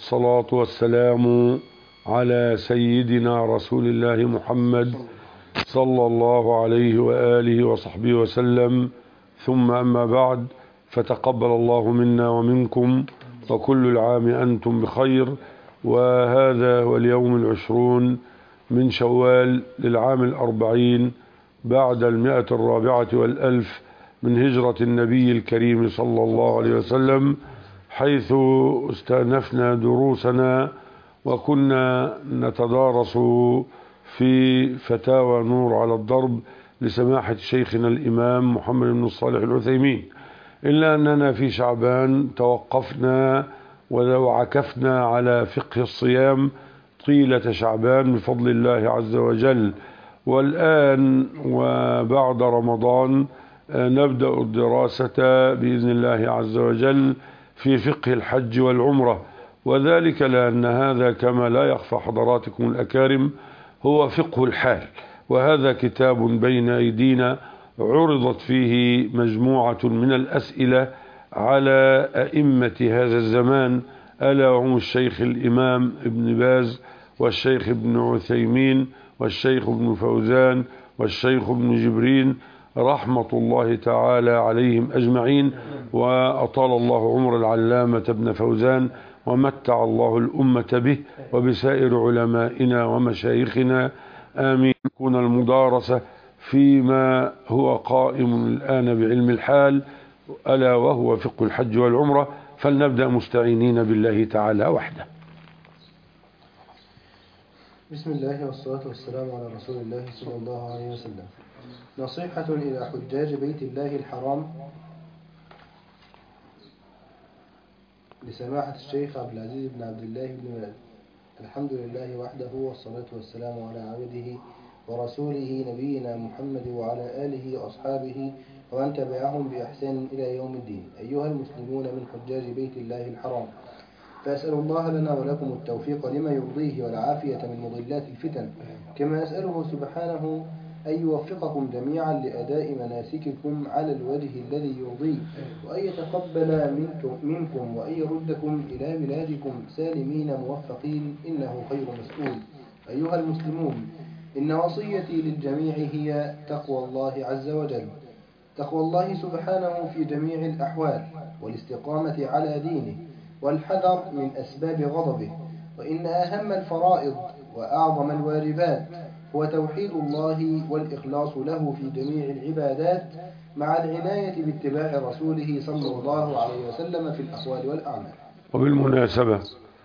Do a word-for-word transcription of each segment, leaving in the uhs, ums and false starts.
والصلاة والسلام على سيدنا رسول الله محمد صلى الله عليه وآله وصحبه وسلم، ثم أما بعد، فتقبل الله منا ومنكم وكل العام أنتم بخير. وهذا هو اليوم العشرون من شوال للعام الأربعين بعد المئة الرابعة والألف من هجرة النبي الكريم صلى الله عليه وسلم، حيث استأنفنا دروسنا وكنا نتدارس في فتاوى نور على الضرب لسماحة شيخنا الإمام محمد بن صالح العثيمين، إلا أننا في شعبان توقفنا وعكفنا على فقه الصيام طيلة شعبان بفضل الله عز وجل. والآن وبعد رمضان نبدأ الدراسة بإذن الله عز وجل في فقه الحج والعمرة، وذلك لأن هذا كما لا يخفى حضراتكم الأكارم هو فقه الحال، وهذا كتاب بين أيدينا عرضت فيه مجموعة من الأسئلة على أئمة هذا الزمان، ألا وهم الشيخ الإمام ابن باز والشيخ ابن عثيمين والشيخ ابن فوزان والشيخ ابن جبرين رحمة الله تعالى عليهم أجمعين، وأطال الله عمر العلامة ابن فوزان ومتع الله الأمة به وبسائر علمائنا ومشايخنا، آمين. تكون المدارسة فيما هو قائم الآن بعلم الحال، ألا وهو فقه الحج والعمرة، فلنبدأ مستعينين بالله تعالى وحده. بسم الله والصلاة والسلام على رسول الله صلى الله عليه وسلم. نصيحة إلى حجاج بيت الله الحرام لسماحة الشيخ عبد العزيز بن عبد الله بن باز. الحمد لله وحده، والصلاة والسلام على عبده ورسوله نبينا محمد وعلى آله وأصحابه ومن تبعهم بإحسان إلى يوم الدين. أيها المسلمون من حجاج بيت الله الحرام، فأسأل الله لنا ولكم التوفيق لما يرضيه والعافية من مضلات الفتن، كما أسأله سبحانه أن يوفقكم جميعا لأداء مناسككم على الوجه الذي يرضيه، وأن يتقبل منكم, منكم وأن يردكم إلى بلادكم سالمين موفقين، إنه خير مسؤول. أيها المسلمون، إن وصيتي للجميع هي تقوى الله عز وجل، تقوى الله سبحانه في جميع الأحوال، والاستقامة على دينه، والحذر من أسباب غضبه. وإن أهم الفرائض وأعظم الواجبات هو توحيد الله والإخلاص له في جميع العبادات، مع العناية باتباع رسوله صلى الله عليه وسلم في الأقوال والأعمال. وبالمناسبة،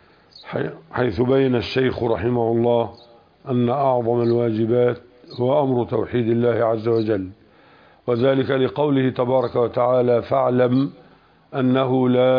حيث بين الشيخ رحمه الله أن أعظم الواجبات هو أمر توحيد الله عز وجل، وذلك لقوله تبارك وتعالى: فاعلم أنه لا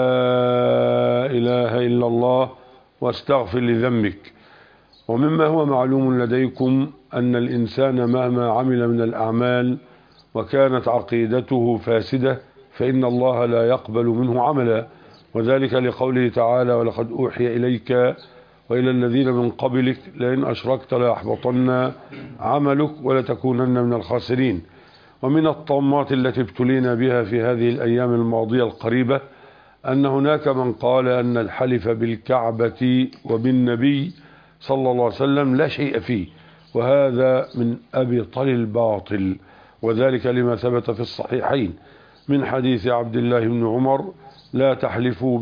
إله إلا الله واستغفر لذنبك. ومما هو معلوم لديكم أن الإنسان مهما عمل من الأعمال وكانت عقيدته فاسدة فإن الله لا يقبل منه عملا، وذلك لقوله تعالى: ولقد أوحي إليك وإلى الذين من قبلك لئن أشركت ليحبطن عملك ولتكونن من الخاسرين. ومن الطامات التي ابتلينا بها في هذه الأيام الماضية القريبة أن هناك من قال أن الحلف بالكعبة وبالنبي صلى الله عليه وسلم لا شيء فيه، وهذا من أبطل الباطل، وذلك لما ثبت في الصحيحين من حديث عبد الله بن عمر: لا تحلفوا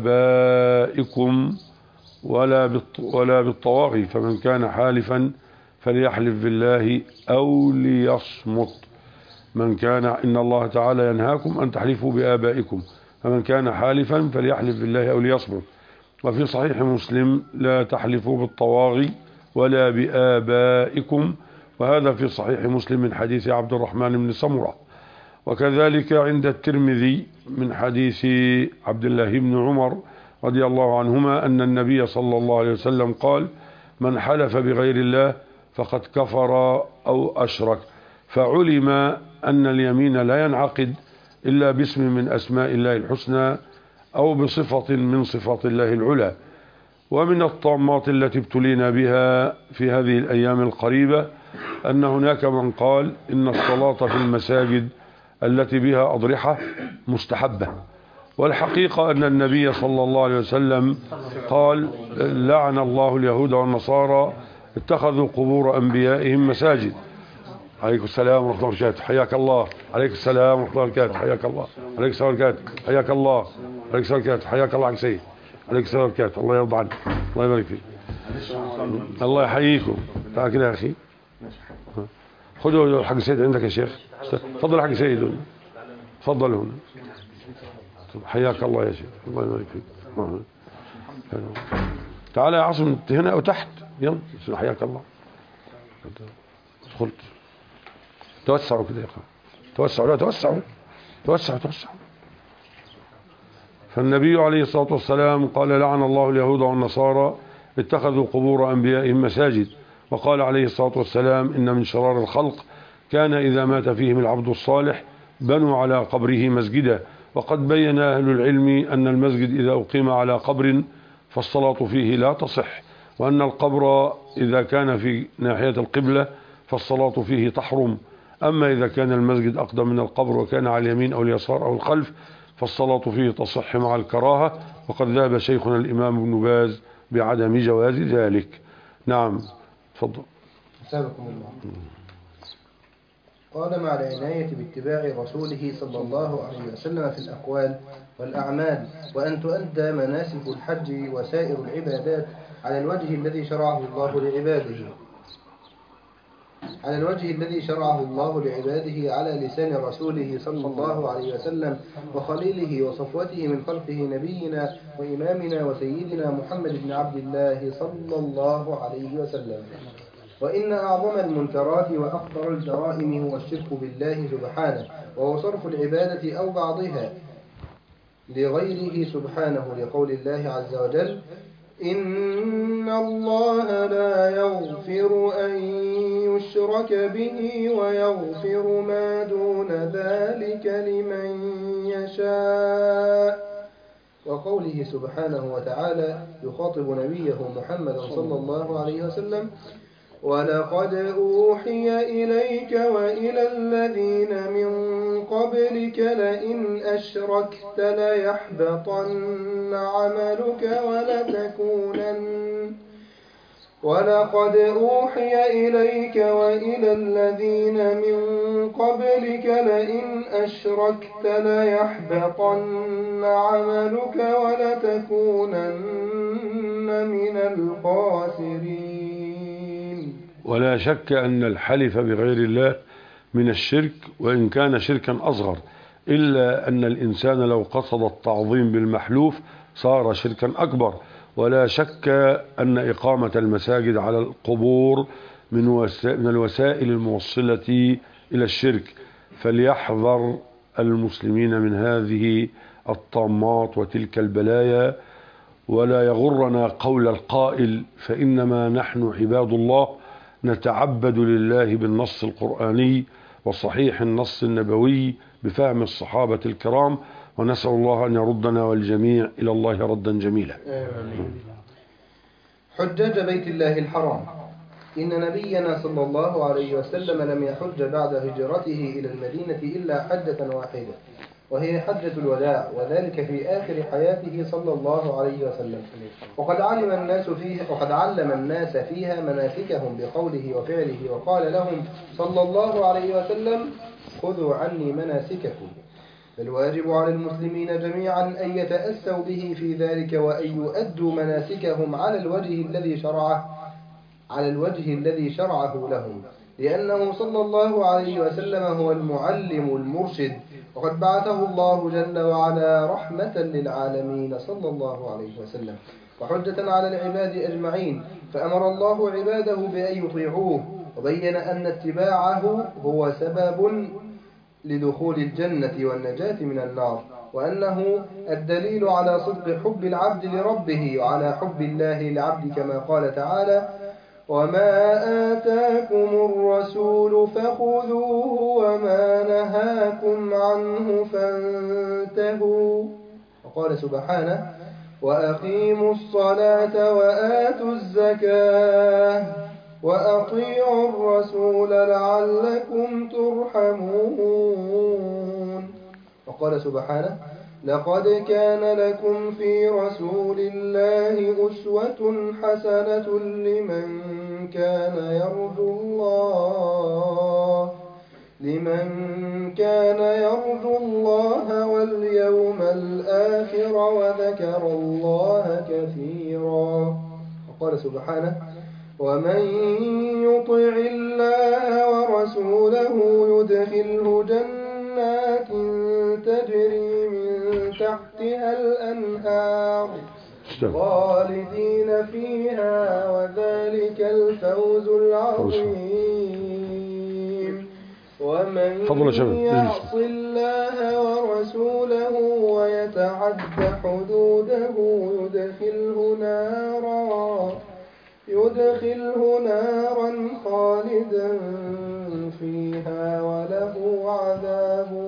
بآبائكم ولا ولا بالطواغي، فمن كان حالفا فليحلف بالله أو ليصمت. من كان إن الله تعالى ينهاكم أن تحلفوا بآبائكم، فمن كان حالفا فليحلف بالله أو ليصمت. وفي صحيح مسلم: لا تحلفوا بالطواغي ولا بآبائكم، وهذا في صحيح مسلم من حديث عبد الرحمن بن سمرة. وكذلك عند الترمذي من حديث عبد الله بن عمر رضي الله عنهما أن النبي صلى الله عليه وسلم قال: من حلف بغير الله فقد كفر أو أشرك. فعلم أن اليمين لا ينعقد إلا باسم من أسماء الله الحسنى أو بصفة من صفات الله العلى. ومن الطامات التي ابتلينا بها في هذه الأيام القريبة أن هناك من قال إن الصلاة في المساجد التي بها أضرحة مستحبة، والحقيقة أن النبي صلى الله عليه وسلم قال لعن الله اليهود والنصارى اتخذوا قبور أنبيائهم مساجد. عليكم السلام ورحمة الله وبركاته، حياك الله. عليكم السلام ورحمة الله وبركاته، حياك الله. عليكم السلام وبركاته، حياك الله. عليكم السلام وبركاته، حياك الله عن سيد. عليكم السلام وبركاته، الله يرضى عنك، الله يبارك فيك، الله يحييكم. تعال كده يا أخي، خذوا حق سيد عندك يا شيخ. تفضل حق سيد، تفضل هنا. حياك الله يا شيخ، الله يبارك فيك. تعال يا عاصم هنا وتحت، يلا. حياك الله. دخلت. توسعوا كده يا اخوان، توسعوا، لا توسعوا توسعوا توسعوا. فالنبي عليه الصلاة والسلام قال لعن الله اليهود والنصارى اتخذوا قبور أنبيائهم مساجد. وقال عليه الصلاة والسلام إن من شرار الخلق كان إذا مات فيهم العبد الصالح بنوا على قبره مسجدا. وقد بين أهل العلم أن المسجد إذا أقيم على قبر فالصلاة فيه لا تصح، وأن القبر إذا كان في ناحية القبلة فالصلاة فيه تحرم. أما إذا كان المسجد أقدم من القبر وكان على اليمين أو اليسار أو الخلف فالصلاة فيه تصح مع الكراهة. وقد ذهب شيخنا الإمام ابن باز بعدم جواز ذلك. نعم تفضل. سابقكم الله. قال مع العناية باتباع رسوله صلى الله عليه وسلم في الأقوال والأعمال، وأن تؤدى مناسك الحج وسائر العبادات على الوجه الذي شرعه الله لعباده على الوجه الذي شرعه الله لعباده على لسان رسوله صلى الله عليه وسلم وخليله وصفوته من خلقه نبينا وإمامنا وسيدنا محمد بن عبد الله صلى الله عليه وسلم. وإن أعظم المنكرات وأخطر الجرائم هو الشرك بالله سبحانه، وهو صرف العبادة أو بعضها لغيره سبحانه، لقول الله عز وجل إن الله لا يغفر أن يشرك به ويغفر ما دون ذلك لمن يشاء، وقوله سبحانه وتعالى يخاطب نبيه محمد صلى الله عليه وسلم ولقد أوحي إليك وإلى الذين من قبلك لئن أشركت ليحبطن عملك ولتكونن ولقد أوحي إليك وإلى الذين من قبلك لئن أشركت ليحبطن عملك ولتكونن من الخاسرين. ولا شك أن الحلف بغير الله من الشرك، وإن كان شركا أصغر، إلا أن الإنسان لو قصد التعظيم بالمحلوف صار شركا أكبر. ولا شك أن إقامة المساجد على القبور من, وسائل من الوسائل الموصلة إلى الشرك، فليحذر المسلمين من هذه الطامات وتلك البلايا. ولا يغرنا قول القائل فإنما نحن عباد الله نتعبد لله بالنص القرآني وصحيح النص النبوي بفهم الصحابة الكرام، ونسأل الله أن يردنا والجميع إلى الله ردا جميلا. حجاج بيت الله الحرام. إن نبينا صلى الله عليه وسلم لم يحج بعد هجرته إلى المدينة إلا حجة واحدة، وهي حجة الوداع، وذلك في آخر حياته صلى الله عليه وسلم. وقد علم الناس فيها وقد علم الناس فيها مناسكهم بقوله وفعله، وقال لهم صلى الله عليه وسلم خذوا عني مناسككم. فالواجب على المسلمين جميعا أن يتأسوا به في ذلك، وأن يؤدوا مناسكهم على الوجه الذي شرعه على الوجه الذي شرعه لهم، لأنه صلى الله عليه وسلم هو المعلم المرشد، وقد بعثه الله جل وعلا رحمة للعالمين صلى الله عليه وسلم وحجة على العباد أجمعين. فأمر الله عباده بأن يطيعوه، وبين أن اتباعه هو سبب لدخول الجنة والنجاة من النار، وأنه الدليل على صدق حب العبد لربه وعلى حب الله للعبد، كما قال تعالى وما آتاكم الرسول فخذوه وما نهاكم عنه فانتهوا. وقال سبحانه وأقيموا الصلاة وآتوا الزكاة وأطيعوا الرسول لعلكم ترحمون. وقال سبحانه لقد كان لكم في رسول الله أسوة حسنة لمن كان يرجو الله لمن كان يرجو الله واليوم الآخر وذكر الله كثيرا. وقال سبحانه: ومن يطع الله ورسوله يدخله جنات تجري من تحتها الأنهار خالدين فيها وذلك الفوز العظيم. ومن يعص الله ورسوله ويتعد حدوده يدخله نارا يدخله نارا خالدا فيها وله عذاب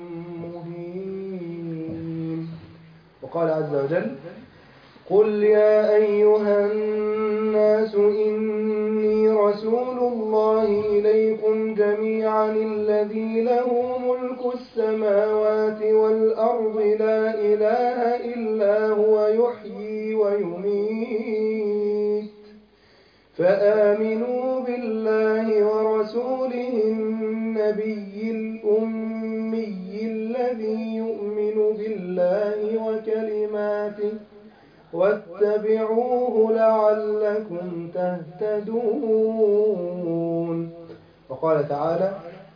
مهين. وقال عز وجل: قل يا أيها الناس إني رسول الله إليكم جميعا الذي له ملك السماوات والأرض لا إله إلا هو يحيي ويميت فآمنوا بالله ورسوله النبي الأمي الذي يؤمن بالله وكلماته واتبعوه لعلكم تهتدون. وقال تعالى: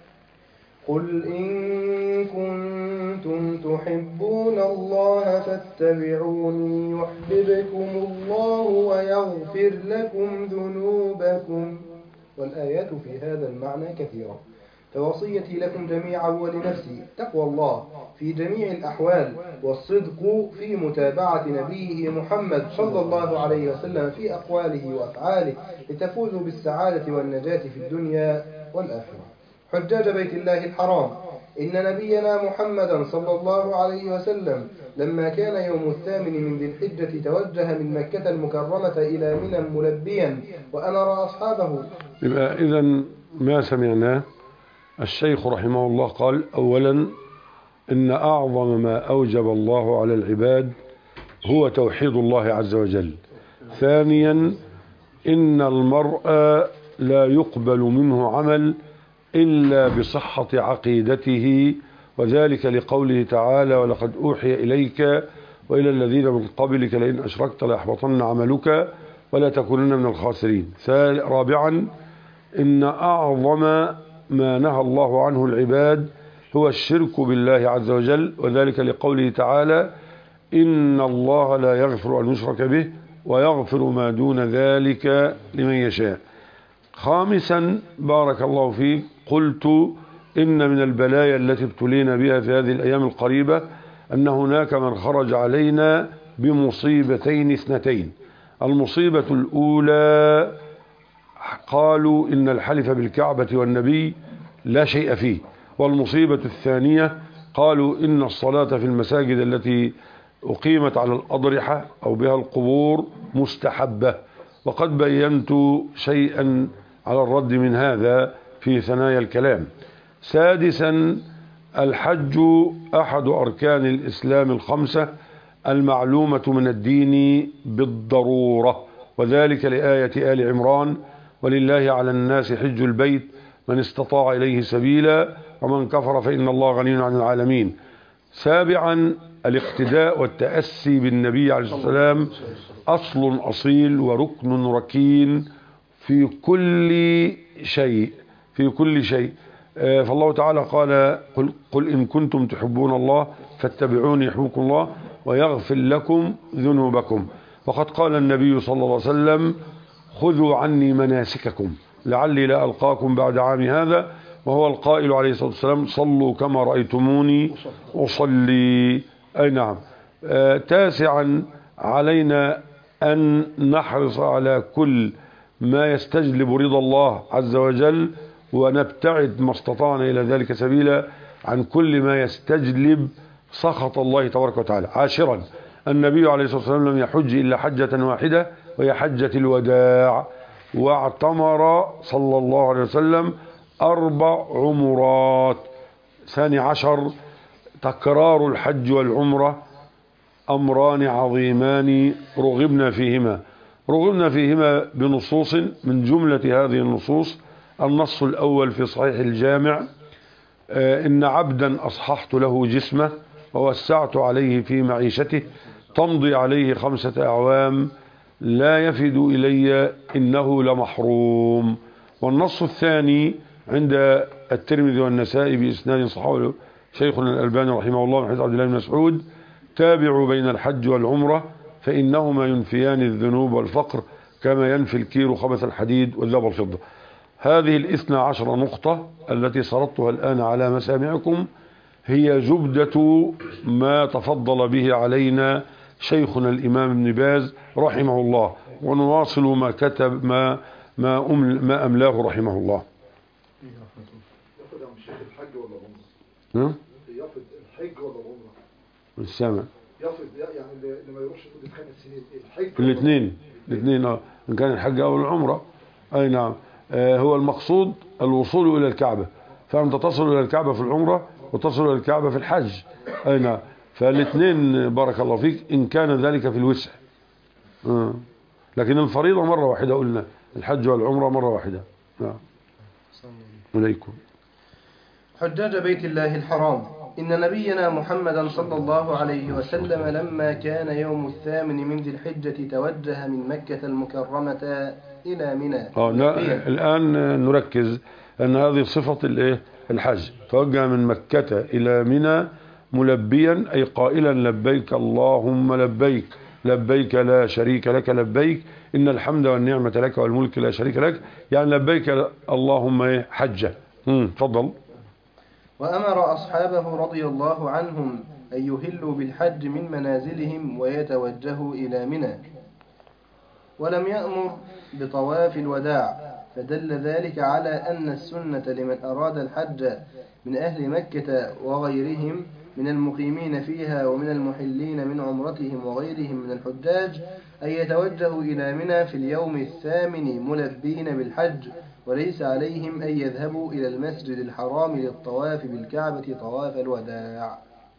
قل إن كنتم تحبون الله فاتبعوني يحببكم الله ويغفر لكم ذنوبكم. والآيات في هذا المعنى كثيرة، فوصيتي لكم جميعا ولنفسي تقوى الله في جميع الأحوال والصدق في متابعة نبيه محمد صلى الله عليه وسلم في أقواله وأفعاله لتفوزوا بالسعادة والنجاة في الدنيا والآخرة. حجاج بيت الله الحرام، إن نبينا محمدا صلى الله عليه وسلم لما كان يوم الثامن من ذي الحجة توجه من مكة المكرمة إلى منى ملبيا وأمر أصحابه. إذا ما سمعناه الشيخ رحمه الله قال: أولا إن أعظم ما أوجب الله على العباد هو توحيد الله عز وجل. ثانيا إن المرء لا يقبل منه عمل إلا بصحة عقيدته، وذلك لقوله تعالى: ولقد أوحي إليك وإلى الذين من قبلك لئن أشركت ليحبطن عملك ولا تكونن من الخاسرين. رابعا إن أعظم ما نهى الله عنه العباد هو الشرك بالله عز وجل، وذلك لقوله تعالى: إن الله لا يغفر أن يشرك به ويغفر ما دون ذلك لمن يشاء. خامسا بارك الله فيك، قلت إن من البلايا التي ابتلينا بها في هذه الأيام القريبة أن هناك من خرج علينا بمصيبتين اثنتين. المصيبة الأولى قالوا إن الحلف بالكعبة والنبي لا شيء فيه، والمصيبة الثانية قالوا إن الصلاة في المساجد التي أقيمت على الأضرحة أو بها القبور مستحبة، وقد بينت شيئا على الرد من هذا في ثنايا الكلام. سادسا الحج أحد أركان الإسلام الخمسة المعلومة من الدين بالضرورة، وذلك لآية آل عمران: ولله على الناس حج البيت من استطاع إليه سبيلا ومن كفر فإن الله غني عن العالمين. سابعا الاقتداء والتأسي بالنبي عليه الصلاة والسلام أصل أصيل وركن ركين في كل شيء في كل شيء فالله تعالى قال: قل, قل إن كنتم تحبون الله فاتبعوني يحببكم الله ويغفر لكم ذنوبكم. وقد قال النبي صلى الله عليه وسلم: خذوا عني مناسككم لعلي لا ألقاكم بعد عامي هذا، وهو القائل عليه الصلاة والسلام: صلوا كما رأيتموني أصلي. أي نعم. آه تاسعا علينا أن نحرص على كل ما يستجلب رضا الله عز وجل، ونبتعد ما استطعنا إلى ذلك سبيلا عن كل ما يستجلب سخط الله تبارك وتعالى. عاشرا النبي عليه الصلاة والسلام لم يحج إلا حجة واحدة وهي حجة الوداع، واعتمر صلى الله عليه وسلم أربع عمرات. ثاني عشر تكرار الحج والعمرة أمران عظيمان رغبنا فيهما رغبنا فيهما بنصوص. من جملة هذه النصوص النص الأول في صحيح الجامع: إن عبدا أصححت له جسمه ووسعت عليه في معيشته تمضي عليه خمسة أعوام لا يفد إلي إنه لمحروم. والنص الثاني عند الترمذي والنسائي بإسناد صححه شيخنا الألباني رحمه الله من حديث عبد الله بن مسعود: تابعوا بين الحج والعمرة فإنهما ينفيان الذنوب والفقر كما ينفي الكير خبث الحديد والذهب والفضة. هذه الاثنى عشر نقطة التي سردتها الآن على مسامعكم هي زبدة ما تفضل به علينا شيخنا الإمام ابن باز رحمه الله، ونواصل ما كتب ما ما, أم ما أملاه رحمه الله. ياخد عن الشيخ الحج ولا العمرة؟ ياخد الحج ولا العمرة؟ السامع ياخد يعني اللي ما يروحش كل خمس سنين الحج الاثنين الاثنين اه ان كان الحج او العمرة. اي نعم. آه هو المقصود الوصول الى الكعبة، فانت تصل الى الكعبة في العمرة وتصل الى الكعبة في الحج. اي نعم. فالاثنين بارك الله فيك ان كان ذلك في الوسع. آه. لكن الفريضة مرة واحدة، قلنا الحج والعمرة مرة واحدة. نعم. عليكم. حجاج بيت الله الحرام، إن نبينا محمدا صلى الله عليه وسلم لما كان يوم الثامن من ذي الحجة توجه من مكة المكرمة إلى منى. آه الآن نركز أن هذه صفة الإيه؟ الحج. توجه من مكة إلى منى ملبيا، أي قائلا لبيك اللهم لبيك لبيك لا شريك لك لبيك إن الحمد والنعمة لك والملك لا شريك لك، يعني لبيك اللهم حجة. تفضل. وأمر أصحابه رضي الله عنهم أن يهلوا بالحج من منازلهم ويتوجهوا إلى منى، ولم يأمر بطواف الوداع، فدل ذلك على أن السنة لمن أراد الحج من أهل مكة وغيرهم من المقيمين فيها ومن المحلين من عمرتهم وغيرهم من الحجاج أن يتوجهوا إلى منى في اليوم الثامن ملبين بالحج، وليس عليهم أن يذهبوا إلى المسجد الحرام للطواف بالكعبة طواف الوداع.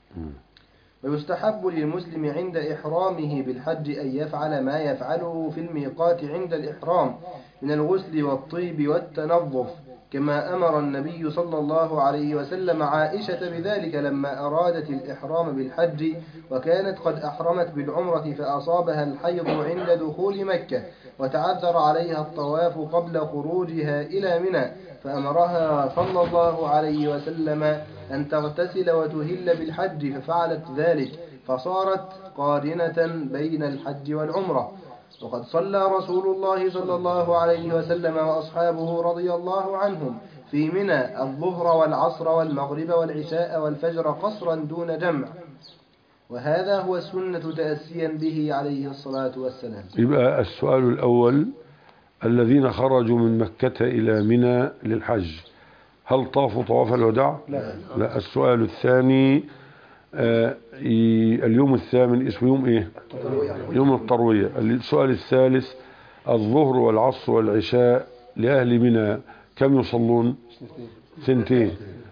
ويستحب للمسلم عند إحرامه بالحج أن يفعل ما يفعله في الميقات عند الإحرام من الغسل والطيب والتنظف، كما أمر النبي صلى الله عليه وسلم عائشة بذلك لما أرادت الإحرام بالحج وكانت قد أحرمت بالعمرة فأصابها الحيض عند دخول مكة وتعذر عليها الطواف قبل خروجها إلى منى، فأمرها صلى الله عليه وسلم أن تغتسل وتهل بالحج، ففعلت ذلك فصارت قارنة بين الحج والعمرة. وقد صلى رسول الله صلى الله عليه وسلم وأصحابه رضي الله عنهم في منى الظهر والعصر والمغرب والعشاء والفجر قصرا دون جمع، وهذا هو السنة تأسيا به عليه الصلاة والسلام. يبقى السؤال الأول: الذين خرجوا من مكة إلى منى للحج هل طافوا طواف الوداع؟ لا. لا. السؤال الثاني: آه اليوم الثامن اسمه يوم ايه؟ يوم التروية. السؤال الثالث: الظهر والعصر والعشاء لأهل منى كم يصلون؟ سنتين.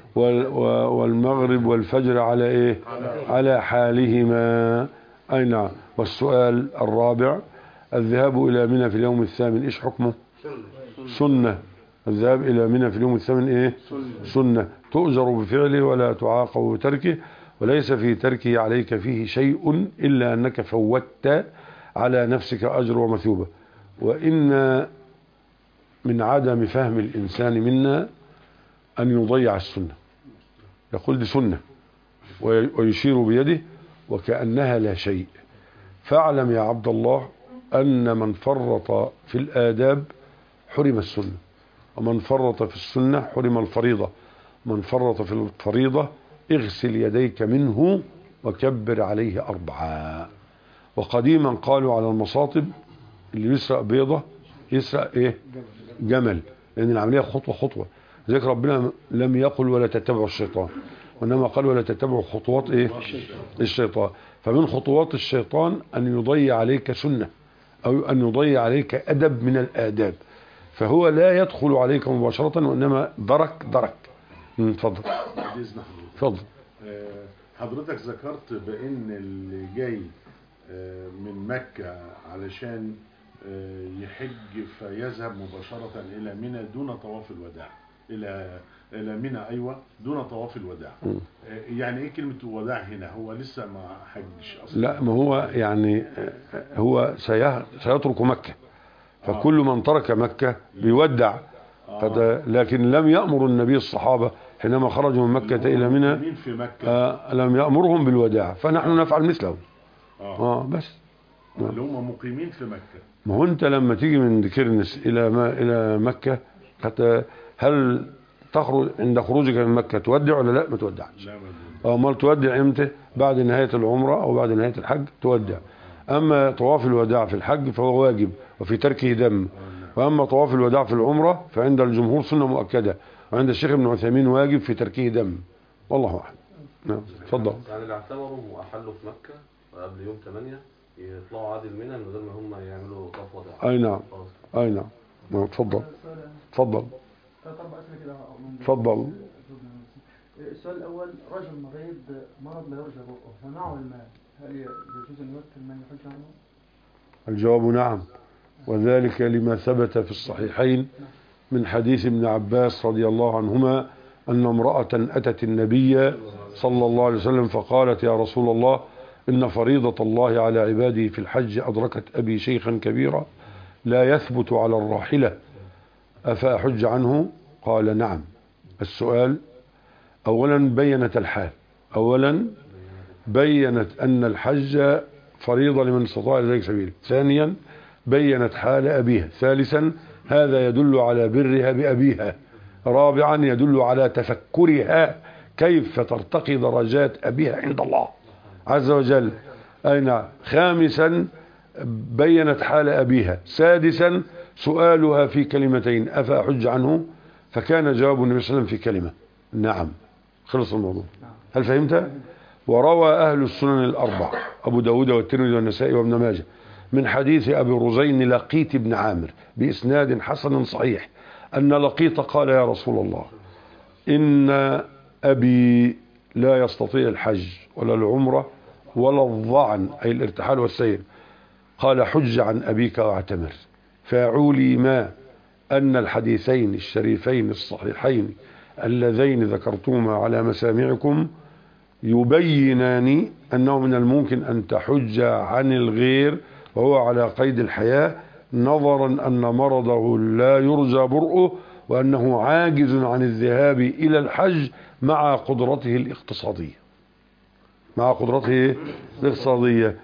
والمغرب والفجر على ايه؟ على حالهما. اي نعم. والسؤال الرابع: الذهاب الى منى في اليوم الثامن ايش حكمه؟ سنة. الذهاب الى منى في اليوم الثامن ايه؟ سنة تؤجر بفعله ولا تعاقب بتركه، وليس في تركه عليك فيه شيء إلا أنك فوتت على نفسك أجر ومثوبة. وإن من عدم فهم الإنسان منا أن يضيع السنة، يقول دي سنة ويشير بيده وكأنها لا شيء. فاعلم يا عبد الله أن من فرط في الآداب حرم السنة، ومن فرط في السنة حرم الفريضة. من فرط في الفريضة اغسل يديك منه وكبر عليه أربعة. وقديما قالوا على المصاطب اللي يسرق بيضة يسرق ايه؟ جمل، لأن العملية خطوة خطوة. ذلك ربنا لم يقل ولا تتبعوا الشيطان، وإنما قال ولا تتبعوا خطوات ايه؟ الشيطان. فمن خطوات الشيطان أن يضيع عليك سنة أو أن يضيع عليك أدب من الآداب، فهو لا يدخل عليك مباشرة وإنما درك درك. تفضل. باذن الله. تفضل. حضرتك ذكرت بأن اللي جاي من مكة علشان يحج فيذهب مباشرة إلى منى دون طواف الوداع، إلى إلى منى أيوة دون طواف الوداع. م. يعني إيه كلمة الوداع هنا؟ هو لسه ما حجش أصلا. لا، ما هو يعني هو سيترك مكة، فكل من ترك مكة بيودع. آه. لكن لم يأمر النبي الصحابة حينما خرجوا من مكة إلى منى في مكة آه لم يأمرهم بالوداع، فنحن آه. نفعل مثلهم. آه. آه بس اللي هم مقيمين في مكة. ما هو أنت لما تيجي من كرنس إلى ما إلى مكة حتى هل تخرج عند خروجك من مكة تودع ولا لا؟ ما تودعش. لا ما امال تودع امتى؟ بعد نهاية العمرة أو بعد نهاية الحج تودع. أما طواف الوداع في الحج فهو واجب وفي تركه دم، وأما طواف الوداع في العمرة فعند الجمهور سنة مؤكدة، وعند الشيخ ابن عثيمين واجب في تركه دم. والله أعلم. نعم اتفضل. يعني اللي اعتبروا وأحلوا في مكة قبل يوم ثمانية يطلعوا عادل منى من غير ما هم يعملوا طواف وداع. أي نعم. أي نعم. اتفضل. اتفضل. اتفضل. السؤال الأول، رجل مريض مرض لا يرجى برؤه فمعه المال، هل يجوز أن يوكل من يحج عنه؟ الجواب نعم، وذلك لما ثبت في الصحيحين من حديث ابن عباس رضي الله عنهما أن امرأة أتت النبي صلى الله عليه وسلم فقالت: يا رسول الله، إن فريضة الله على عباده في الحج أدركت أبي شيخا كبيرا لا يثبت على الراحلة، أفأحج عنه؟ قال: نعم. السؤال: أولا بينت الحال، أولا بينت أن الحج فريضة لمن استطاع إليه سبيل، ثانيا بينت حال أبيها، ثالثا هذا يدل على برها بأبيها، رابعا يدل على تفكرها كيف ترتقي درجات أبيها عند الله عز وجل، أي نعم، خامسا بينت حال أبيها، سادسا سؤالها في كلمتين: أفأحج عنه؟ فكان جواب النبي صلى الله عليه وسلم في كلمة: نعم. خلص الموضوع. هل فهمت؟ وروى أهل السنن الأربع أبو داود والترمذي والنسائي وابن ماجه من حديث أبي رزين لقيت بن عامر بإسناد حسن صحيح أن لقيت قال: يا رسول الله، إن أبي لا يستطيع الحج ولا العمرة ولا الظعن، أي الارتحال والسير. قال: حج عن أبيك واعتمر. فاعولي ما أن الحديثين الشريفين الصحيحين اللذين ذكرتهما على مسامعكم يبينان أنه من الممكن أن تحج عن الغير وهو على قيد الحياة، نظرا أن مرضه لا يرجى برؤه وأنه عاجز عن الذهاب إلى الحج مع قدرته الاقتصادية مع قدرته الاقتصادية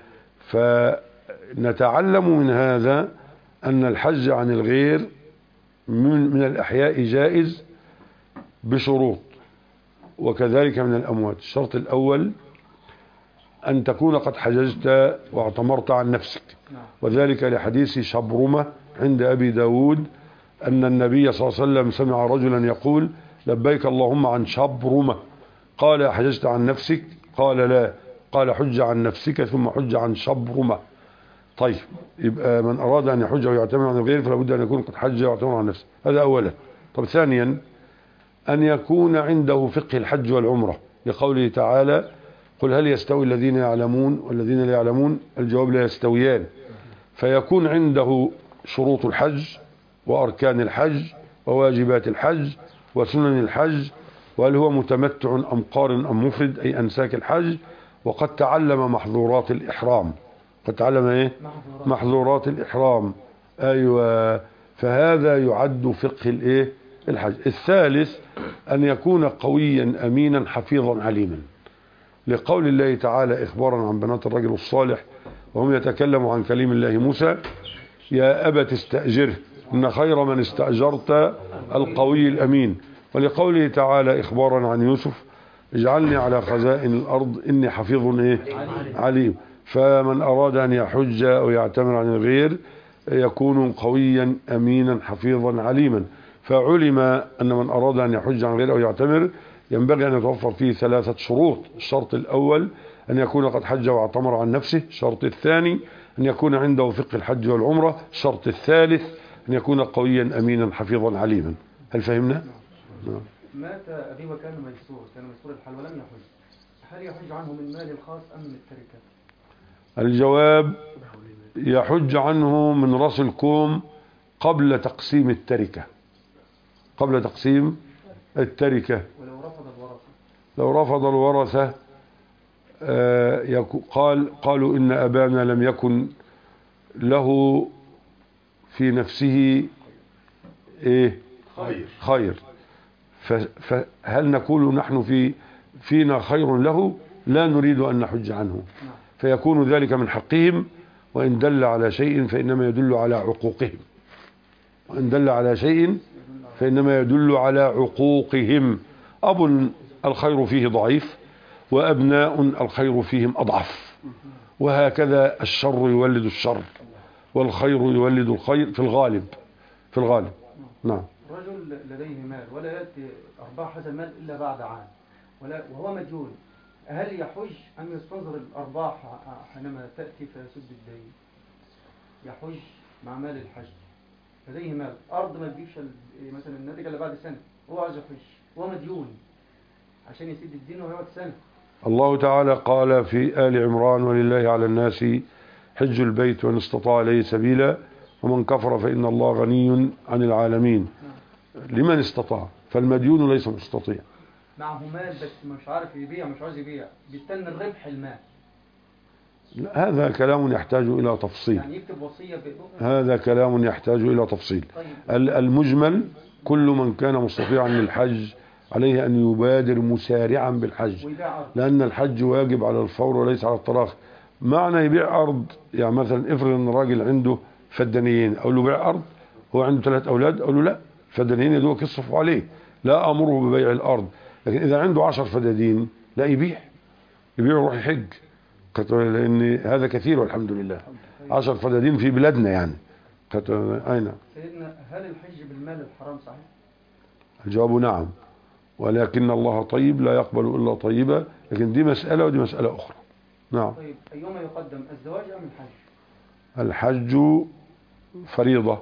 فنتعلم من هذا أن الحج عن الغير من, من الأحياء جائز بشروط، وكذلك من الأموات. الشرط الأول أن تكون قد حججت واعتمرت عن نفسك، وذلك لحديث شبرمة عند أبي داود أن النبي صلى الله عليه وسلم سمع رجلا يقول: لبيك اللهم عن شبرمة. قال: حججت عن نفسك؟ قال: لا. قال: حج عن نفسك ثم حج عن شبرمة. طيب، يبقى من أراد أن يحج ويعتمر عن الغير فلا بد أن يكون قد حج ويعتمر عن نفسه، هذا أولا. طب ثانيا أن يكون عنده فقه الحج والعمرة، لقوله تعالى: قل هل يستوي الذين يعلمون والذين لا يعلمون؟ الجواب: لا يستويان. فيكون عنده شروط الحج وأركان الحج وواجبات الحج وسنن الحج، وهل هو متمتع أم قارن أم مفرد، أي أنساك الحج، وقد تعلم محظورات الإحرام. قد تعلم إيه؟ محظورات الإحرام. أيوة، فهذا يعد فقه الإيه؟ الحج. الثالث أن يكون قويا أمينا حفيظا عليما، لقول الله تعالى إخبارا عن بنات الرجل الصالح وهم يتكلموا عن كليم الله موسى: يا أبت استأجره إن خير من استأجرت القوي الأمين. ولقوله تعالى إخبارا عن يوسف: اجعلني على خزائن الأرض إني حفيظ إيه؟ عليم. فمن أراد أن يحج أو يعتمر عن الغير يكون قويا أمينا حفيظا عليما. فعلم أن من أراد أن يحج عن الغير أو يعتمر ينبغي أن يتوفر فيه ثلاثة شروط: الشرط الأول أن يكون قد حج واعتمر عن نفسه، الشرط الثاني أن يكون عنده فقه الحج والعمرة، الشرط الثالث أن يكون قويا أمينا حفيظا عليما. هل فهمنا؟ مات أبي وكان ميسور، كان ميسور الحال ولم يحج، هل يحج عنه من مال الخاص أم من التركة؟ الجواب يحج عنه من رأس الكوم قبل تقسيم التركة، قبل تقسيم التركة. ولو رفض الورثة لو رفض الورثة آه، يكو- قال قالوا إن أبانا لم يكن له في نفسه إيه خير. خير، ف- فهل نقول نحن في فينا خير له؟ لا نريد أن نحج عنه، فيكون ذلك من حقهم، وإن دل على شيء فإنما يدل على عقوقهم، وإن دل على شيء فإنما يدل على عقوقهم. أب الخير فيه ضعيف، وأبناء الخير فيهم أضعف، وهكذا الشر يولد الشر والخير يولد الخير في الغالب، في الغالب. نعم. رجل لديه مال ولا يأتي أرباح هذا المال إلا بعد عام، ولا وهو مديون، هل يحج أم يستنظر الأرباح حينما تأتي فيسد الدين؟ يحج مع مال الحج. لديه مال، أرض ما تجيبش ال- مثلا الناتج إلا بعد سنة، هو عايز يحج، هو مديون عشان يسد الدين وهيقعد سنة. الله تعالى قال في آل عمران: ولله على الناس حج البيت وإن استطاع إليه سبيلا ومن كفر فإن الله غني عن العالمين. لمن استطاع، فالمديون ليس مستطيع. معه مال بس مش عارف يبيع، مش عاوز يبيع، بيستنى الربح المال. هذا كلام يحتاج إلى تفصيل، يعني يكتب وصية بإذن. هذا كلام يحتاج إلى تفصيل. طيب. ال- المجمل: كل من كان مستطيعا للحج عليه أن يبادر مسارعا بالحج، ويبيع أرض. لأن الحج واجب على الفور وليس على التراخي. معنى يبيع أرض، يعني مثلا افرض أن راجل عنده فدانيين، أقول له بيع أرض، هو عنده ثلاث أولاد، أقول له لا، فدانيين يدوك يصرفوا عليه، لا أمره ببيع الأرض. لكن إذا عنده عشر فدادين لا، يبيع، يبيع ويروح يحج، لأن هذا كثير والحمد لله. عشر فدادين في بلادنا يعني. أين؟ سيدنا، هل الحج بالمال الحرام صحيح؟ الجواب نعم، ولكن الله طيب لا يقبل إلا طيبا، لكن دي مسألة ودي مسألة أخرى. نعم. طيب، أيهما يقدم، الزواج أم الحج؟ الحج فريضة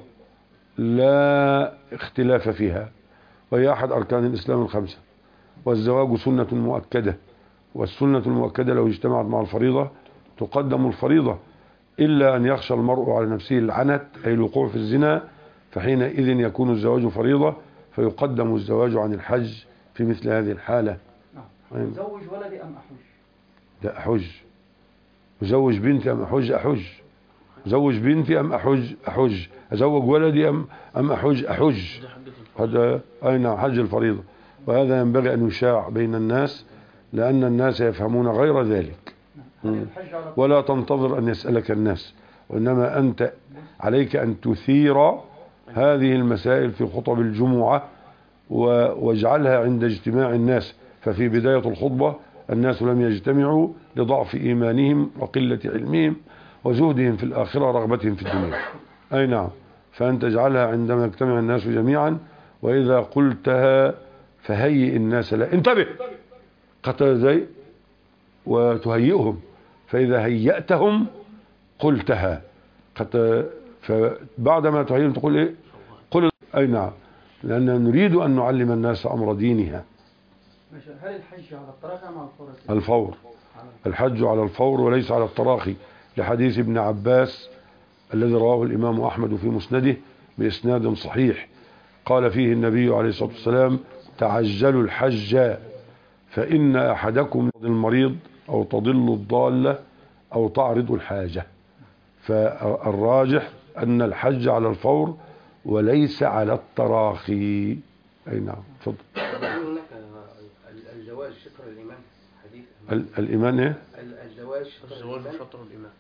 لا اختلاف فيها، وهي أحد أركان الإسلام الخمسة، والزواج سنة مؤكدة، والسنة المؤكدة لو اجتمعت مع الفريضة تقدم الفريضة، إلا أن يخشى المرء على نفسه العنت أي الوقوع في الزنا، فحينئذ يكون الزواج فريضة فيقدم الزواج عن الحج في مثل هذه الحالة. نعم. أزوج ولدي أم أحج؟ لا، أحج. أزوج بنتي أم أحج؟ أحج. أزوج بنتي أم أحج؟ أحج. أزوج ولدي أم أم أحج؟ أحج. هذا أي نعم، حج الفريضة، وهذا ينبغي أن يشاع بين الناس، لأن الناس يفهمون غير ذلك. مم. ولا تنتظر أن يسألك الناس، وإنما أنت عليك أن تثير هذه المسائل في خطب الجمعة، واجعلها عند اجتماع الناس. ففي بداية الخطبة الناس لم يجتمعوا لضعف إيمانهم وقلة علمهم وزهدهم في الآخرة رغبتهم في الدنيا. أي نعم، فأنت اجعلها عندما يجتمع الناس جميعا، وإذا قلتها فهيئ الناس لا، انتبه قتل زي وتهيئهم، فإذا هيأتهم قلتها قد، فبعدما تهيئهم تقول إيه؟ قل. أي نعم، لأننا نريد أن نعلم الناس أمر دينها. هل الحج على التراخي أم على الفور؟ الفور. الحج على الفور وليس على التراخي، لحديث ابن عباس الذي رواه الإمام أحمد في مسنده بإسناد صحيح، قال فيه النبي عليه الصلاة والسلام: تعجلوا الحج فإن أحدكم المريض أو تضل الضالة أو تعرض الحاجة. فالراجح أن الحج على الفور وليس على التراخي. أي نعم، تفضل. هناك الزواج شطر الإيمان، حديث ال- الإيمان إيه؟ الزواج شطر الزواج الإيمان. شطر الإيمان.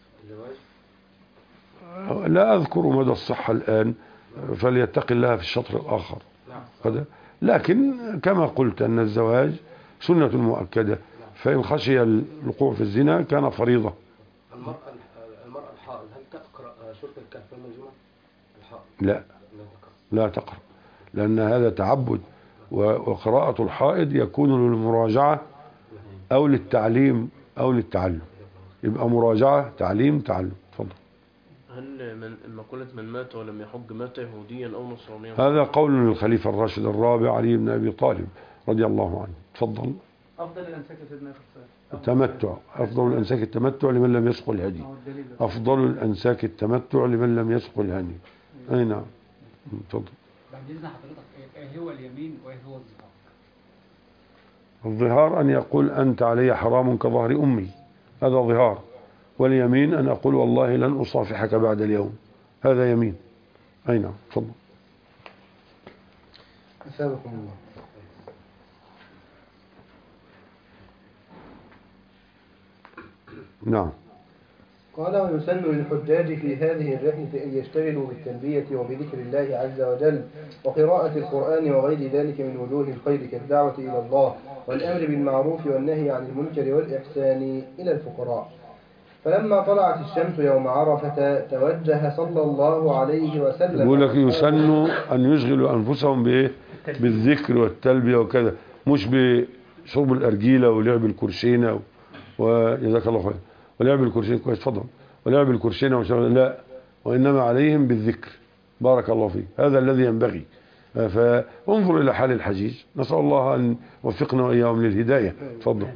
الزواج لا أذكر مدى الصحة الآن، فليتق الله في الشطر الآخر. هذا، لكن كما قلت أن الزواج سنة مؤكدة، فإن خشي الوقوع في الزنا كان فريضة. المرأة المرأة الحائض هل تقرأ سورة الكهف المنجمة؟ الحائض لا، لا تقرأ. لا تقرأ، لأن هذا تعبد، وقراءة الحائض يكون للمراجعة أو للتعليم أو للتعلم، يبقى مراجعة تعليم تعلم. تفضل. هل من مقولة من مات ولم يحج مات يهوديا أو نصرانيا؟ هذا قول للخليفة الراشد الرابع علي بن أبي طالب رضي الله عنه. تفضل. أفضل الأنساك يا سيدنا خلصان. التمتع أفضل الأنساك التمتع لمن لم يسق الهدي. أفضل الأنساك التمتع لمن لم يسق الهدي. أي نعم. اتفضل. بعد إذن حضرتك إيه هو اليمين وإيه هو الظهار؟ الظهار أن يقول أنت علي حرام كظهر أمي، هذا ظهار. واليمين أن أقول والله لن أصافحك بعد اليوم، هذا يمين. أي نعم. اتفضل. أثابكم الله. نعم. قال ويسن للحجاج في هذه الرحلة أن يشتغلوا بالتلبية وبذكر الله عز وجل وقراءة القرآن وغير ذلك من وجوه الخير كالدعوة إلى الله والأمر بالمعروف والنهي عن المنكر والإحسان إلى الفقراء. فلما طلعت الشمس يوم عرفة توجه صلى الله عليه وسلم. يقول لك يسن أن يشغلوا أنفسهم بإيه؟ بالذكر والتلبية وكذا، مش بشرب الأرجيلة ولعب الكرشينة وجزاك الله خير ولعب الكرشين كويس اتفضل ولعب الكرشين وشرب، لا، وإنما عليهم بالذكر. بارك الله فيك، هذا الذي ينبغي. فانظر إلى حال الحجيج، نسأل الله أن يوفقنا وإياهم للهداية. تفضل.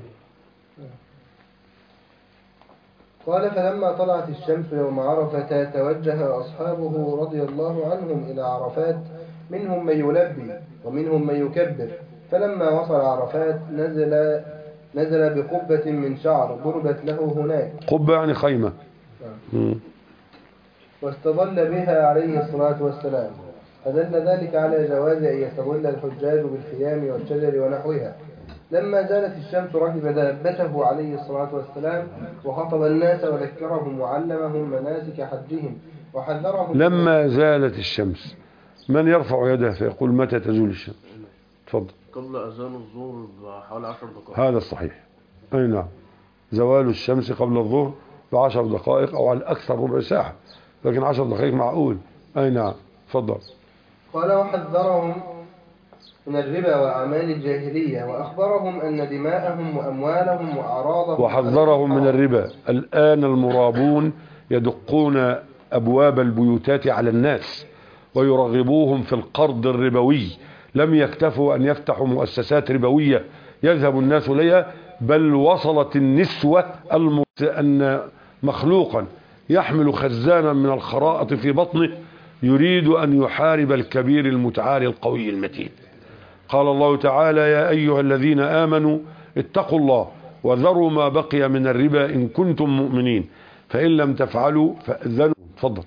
قال فلما طلعت الشمس يوم عرفة توجه أصحابه رضي الله عنهم إلى عرفات، منهم من يلبي ومنهم من يكبر. فلما وصل عرفات نزل نزل بقبة من شعر ضربت له هناك. قبة يعني خيمة. آه. واستظل بها عليه الصلاة والسلام، فدل ذلك على جواز أن يستظل الحجاج بالخيام والشجر ونحوها. لما زالت الشمس ركب دابته عليه الصلاة والسلام وخطب الناس وذكرهم وعلمهم مناسك حجهم وحذرهم. لما زالت الشمس، من يرفع يده فيقول متى تزول الشمس؟ تفضل. قبل أذان الظهر بحوالي عشر دقائق. هذا الصحيح. أي نعم، زوال الشمس قبل الظهر بعشر دقائق أو على الأكثر ربع ساعة، لكن عشر دقائق معقول. أي نعم. تفضل. قال وحذرهم من الربا وأعمال الجاهلية وأخبرهم أن دماءهم وأموالهم وأعراضهم. وحذرهم من الربا. الآن المرابون يدقون أبواب البيوتات على الناس ويرغبوهم في القرض الربوي، لم يكتفوا أن يفتحوا مؤسسات ربوية يذهب الناس إليها، بل وصلت النسوة أن مخلوقا يحمل خزانا من الخرائط في بطنه يريد أن يحارب الكبير المتعالي القوي المتين. قال الله تعالى يا أيها الذين آمنوا اتقوا الله وذروا ما بقي من الربا إن كنتم مؤمنين فإن لم تفعلوا فأذنوا. تفضل.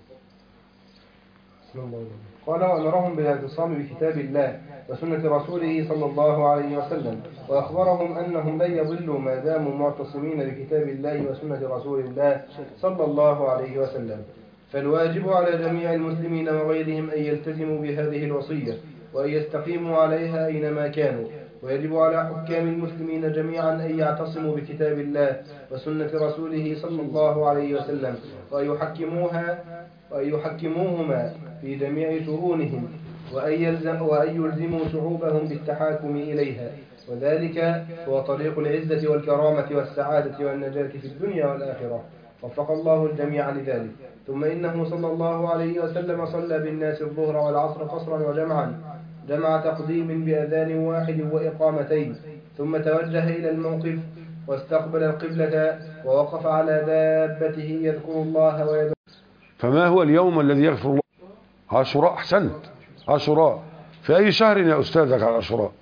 قال وأمرهم بالاعتصام بكتاب الله وسنة رسوله صلى الله عليه وسلم، وأخبرهم أنهم لن يضلوا ما داموا معتصمين بكتاب الله وسنة رسول الله صلى الله عليه وسلم. فالواجب على جميع المسلمين وغيرهم أن يلتزموا بهذه الوصية وأن يستقيموا عليها أينما كانوا، ويجب على حكام المسلمين جميعا أن يعتصموا بكتاب الله وسنة رسوله صلى الله عليه وسلم وأن يحكموها وأن يحكموهما في جميع شؤونهم وأن يلزم وأن يلزموا شعوبهم بالتحاكم إليها، وذلك هو طريق العزة والكرامة والسعادة والنجاة في الدنيا والآخرة. وفق الله الجميع لذلك. ثم إنه صلى الله عليه وسلم صلى بالناس الظهر والعصر قصرا وجمعا، جمع تقديم بأذان واحد وإقامتين، ثم توجه إلى الموقف واستقبل القبلة ووقف على دابته يذكر الله ويدعو. فما هو اليوم الذي يغفر الله؟ عاشوراء. أحسنت، عاشوراء. في أي شهر يا أستاذك على عاشوراء؟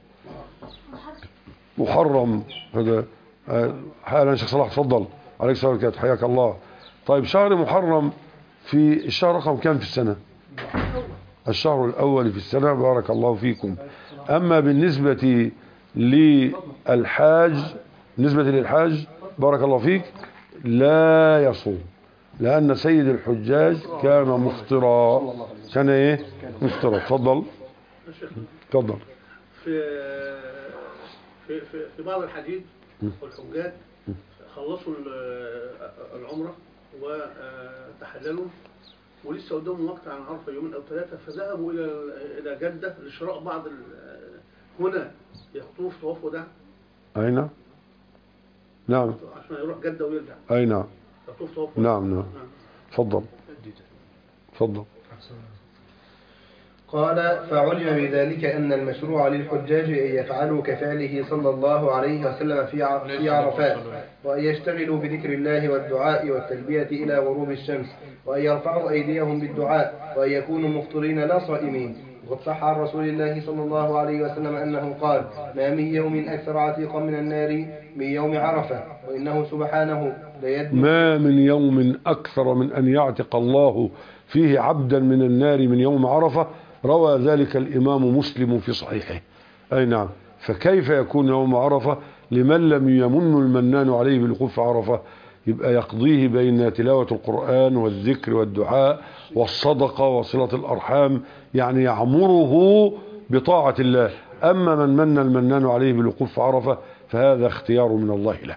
محرم. هذا حالا شيخ صلاح تفضل. عليك السلام عليكم، حياك الله. طيب شهر محرم في الشهر رقم كم في السنة؟ الشهر الأول في السنة. بارك الله فيكم. أما بالنسبة للحاج بالنسبة للحاج بارك الله فيك لا يصوم، لأن سيد الحجاج كان مفطرا. كان إيه؟ مفطرا. تفضل. تفضل. في في في في بعض الحديث والحجاج خلصوا العمرة وتحللوا ولسه قدامهم وقت عن عرفة يومين أو ثلاثة، فذهبوا إلى إلى جدة لشراء بعض هنا يخطوه في طواف وداع. أين؟ نعم. عشان يروح جدة ويرجع. أي نعم. يخطوه في طواف. نعم نعم. تفضل. تفضل. قال فعلم بذلك أن المشروع للحجاج أن يفعلوا كفعله صلى الله عليه وسلم في ع- في عرفات، وأن يشتغلوا بذكر الله والدعاء والتلبية إلى غروب الشمس، وأن يرفعوا أيديهم بالدعاء، وأن يكونوا مفطرين لا صائمين. وقد صح عن رسول الله صلى الله عليه وسلم أنه قال: ما من يوم أكثر عتيقا من النار من يوم عرفة، وإنه سبحانه ليدنو ما من يوم أكثر من أن يعتق الله فيه عبدا من النار من يوم عرفة، روى ذلك الإمام مسلم في صحيحه. أي نعم. فكيف يكون يوم عرفة لمن لم يمن المنان عليه بالوقوف في عرفة؟ يبقى يقضيه بين تلاوة القرآن والذكر والدعاء والصدقة وصلة الأرحام، يعني يعمره بطاعة الله. أما من من المنان عليه بالوقوف في عرفة فهذا اختيار من الله له،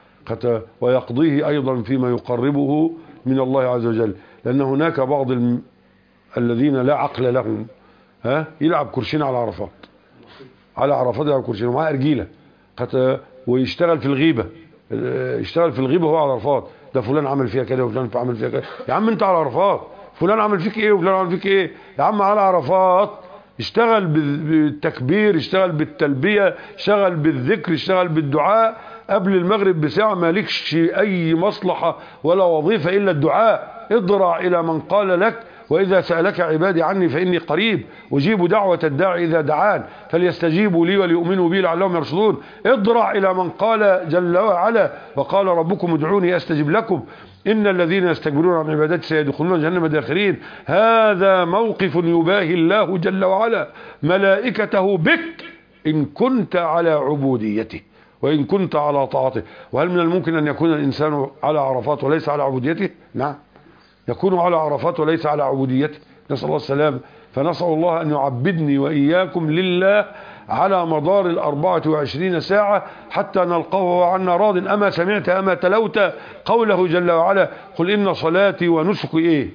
ويقضيه أيضا فيما يقربه من الله عز وجل، لأن هناك بعض الم... الذين لا عقل لهم ها يلعب كرشين على عرفات، على عرفات يلعب كرشين ومعاه أرجيلة ويشتغل في الغيبة، يشتغل في الغيبة وهو على عرفات. ده فلان عمل فيها كده وفلان عمل فيها كده. يا عم انت على عرفات، فلان عمل فيك ايه وفلان عمل فيك ايه؟ يا عم على عرفات اشتغل بالتكبير، اشتغل بالتلبية، اشتغل بالذكر، اشتغل بالدعاء. قبل المغرب بساعة مالكش أي مصلحة ولا وظيفة إلا الدعاء. اضرع إلى من قال لك: وإذا سألك عبادي عني فإني قريب أجيب دعوة الداعي إذا دعان فليستجيبوا لي وليؤمنوا بي لعلهم يرشدون. اضرع إلى من قال جل وعلا: وقال ربكم ادعوني أستجب لكم إن الذين يستكبرون عن عبادتي سيدخلون جهنم داخرين. هذا موقف يباهي الله جل وعلا ملائكته بك إن كنت على عبوديته وإن كنت على طاعته. وهل من الممكن أن يكون الإنسان على عرفات وليس على عبوديته؟ نعم، يكون على عرفات وليس على عبوديته، نسأل الله السلام. فنسأل الله أن يعبدني وإياكم لله على مدار الأربعة وعشرين ساعة حتى نلقاه وهو عنا راض. أما سمعت أما تلوت قوله جل وعلا: قل إن صلاتي ونسكي إيه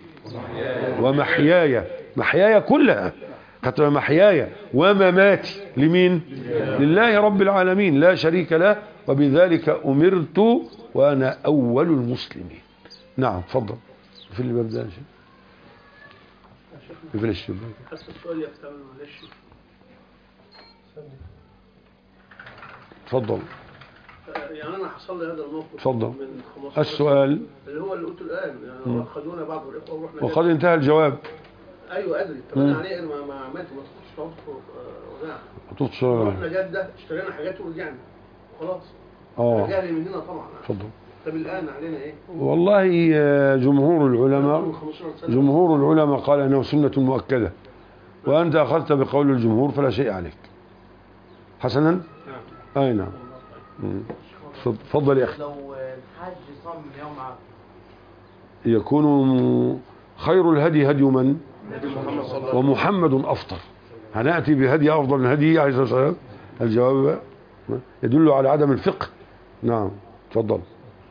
ومحياي، محياي كلها حتى محياي ومماتي لمين؟ لله رب العالمين لا شريك له، وبذلك أمرت وأنا أول المسلمين. نعم تفضل. في اللي ببدأ شيء في الشباب بس السؤال يحتمل معلش. تفضل. يعني انا حصل لي هذا الموقف تفضل. من خمستاشر السؤال اللي هو اللي قلته الان، يعني خدونا بعض الاخوه ورحنا وقد انتهى الجواب. ايوه ادري. طب انا عليه ما ما عملت ما تخش تقعد وداع. رحنا جده اشترينا حاجات ورجعنا خلاص. اه رجع لي من هنا طبعا. تفضل. طب الان علينا ايه؟ والله جمهور العلماء جمهور العلماء قال انه سنة مؤكدة، وانت اخذت بقول الجمهور فلا شيء عليك. حسنا. نعم. اي نعم. تفضل يا اخي. لو الحاج صام يوم عرفة يكون خير الهدي هدي من؟ محمد صلى الله عليه وسلم. ومحمد افطر. هناتي بهدي افضل من هدي عليه الصلاه والسلام. الجواب يدل على عدم الفقه. نعم تفضل.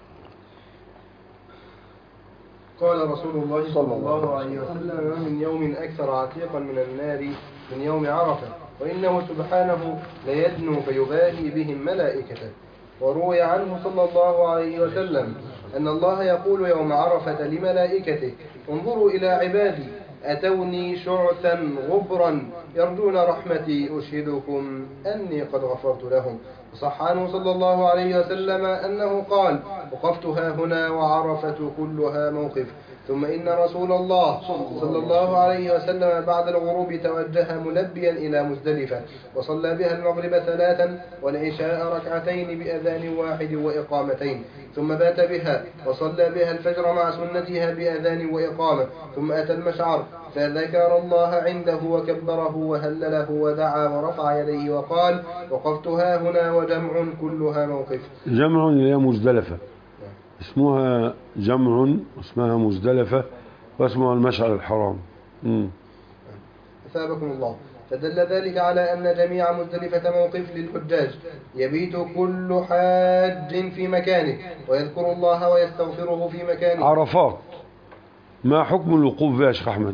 قال رسول الله صلى الله عليه وسلم: ما من يوم أكثر عتيقا من النار من يوم عرفة، وإنه سبحانه ليدنو فيباهي بهم ملائكته. وروي عنه صلى الله عليه وسلم أن الله يقول يوم عرفة لملائكته: انظروا إلى عبادي أتوني شعثا غبرا يرجون رحمتي أشهدكم أني قد غفرت لهم. وصح عنه صلى الله عليه وسلم أنه قال: وقفت ها هنا وعرفة كلها موقف. ثم إن رسول الله صلى الله عليه وسلم بعد الغروب توجه ملبيا إلى مزدلفة، وصلى بها المغرب ثلاثا والعشاء ركعتين بأذان واحد وإقامتين، ثم بات بها وصلى بها الفجر مع سنتها بأذان وإقامة، ثم أتى المشعر فذكر الله عنده وكبره وهلله ودعا ورفع يديه وقال: وقفت ها هنا وجمع كلها موقف. جمع هي مزدلفة، اسمها جمع اسمها مزدلفة واسمها المشعر الحرام. امم أثابكم الله. فدل ذلك على أن جميع مزدلفة موقف للحجاج، يبيت كل حاج في مكانه ويذكر الله ويستغفره في مكانه. عرفات ما حكم الوقوف بها يا شيخ أحمد؟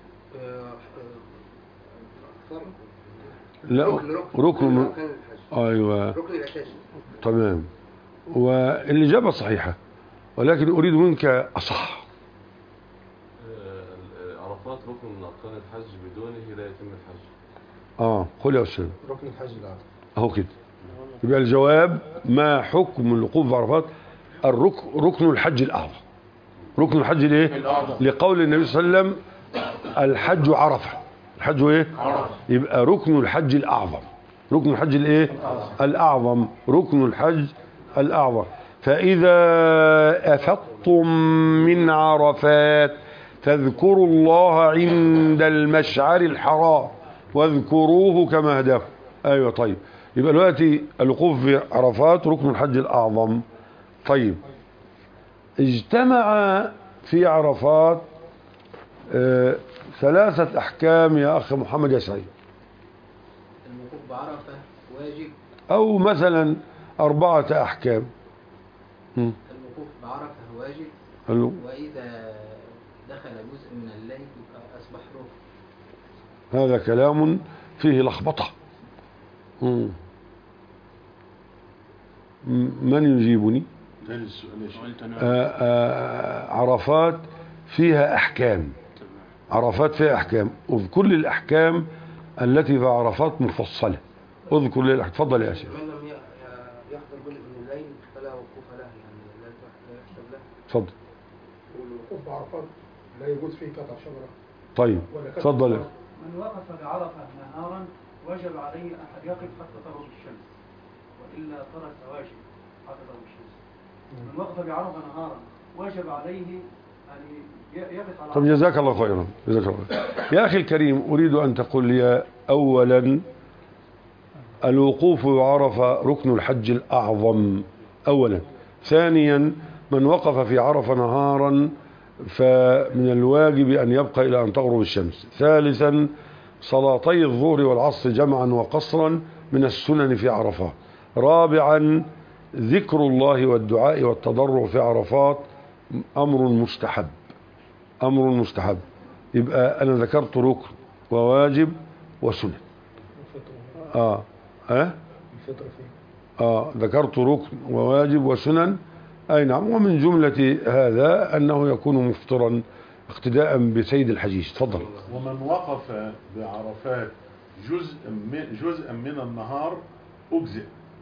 لا ركن ركن أيوة ركن الأساسي. تمام. والإجابة صحيحة، ولكن أريد منك أصح. عرفات ركن من أركان الحج بدونه لا يتم الحج. اه قل يا أستاذ. ركن الحج الأعظم. أهو كده. يبقى الجواب ما حكم الوقوف بعرفات؟ الركن ركن الحج الأعظم. ركن الحج ليه؟ لقول النبي صلى الله عليه وسلم الحج عرفة. الحج ايه؟ عرفة. يبقى ركن الحج الأعظم. ركن الحج الايه؟ الأعظم. ركن الحج الأعظم. فإذا أفضتم من عرفات فاذكروا الله عند المشعر الحرام واذكروه كما هداكم. ايوه طيب. يبقى دلوقتي الوقوف في عرفات ركن الحج الأعظم. طيب اجتمع في عرفات آه ثلاثة أحكام يا أخ محمد يا سعيد. الوقوف بعرفة واجب، أو مثلا أربعة أحكام. م. الوقوف بعرفة واجب، حلو. وإذا دخل جزء من الليل يبقى أصبح ركن. هذا كلام فيه لخبطة. م. من يجيبني؟ آآ آآ عرفات فيها أحكام. عرفات فيها أحكام، وكل الأحكام التي في عرفات مفصلة. اذكر لي الأحكام. تفضل يا شيخ. من لم يحضر جزء من الليل فلا وقوف له، يعني لا يحسب له. تفضل. والوقوف بعرفات لا يجوز فيه قطع شجرة. طيب تفضل. من وقف بعرفة نهارا وجب عليه أن يقف حتى تغرب الشمس، وإلا ترك واجب حتى تغرب الشمس. من وقف بعرفة نهارا وجب عليه أن يقف على. طب جزاك الله خيرا. جزاك الله خيرا. يا أخي الكريم أريد أن تقول لي أولا الوقوف بعرفة ركن الحج الأعظم أولا. ثانيا من وقف في عرفة نهارا فمن الواجب أن يبقى إلى أن تغرب الشمس. ثالثا صلاتي الظهر والعصر جمعا وقصرا من السنن في عرفات. رابعا ذكر الله والدعاء والتضرع في عرفات أمر مستحب. أمر مستحب. يبقى أنا ذكرت ركن وواجب وسنن. آه آه الفطر فيه. آه ذكرت ركن وواجب وسنن. أي نعم. ومن جملة هذا أنه يكون مفطرا اقتداء بسيد الحجيج. تفضل. ومن وقف بعرفات جزء من جزءا من النهار أجزئ.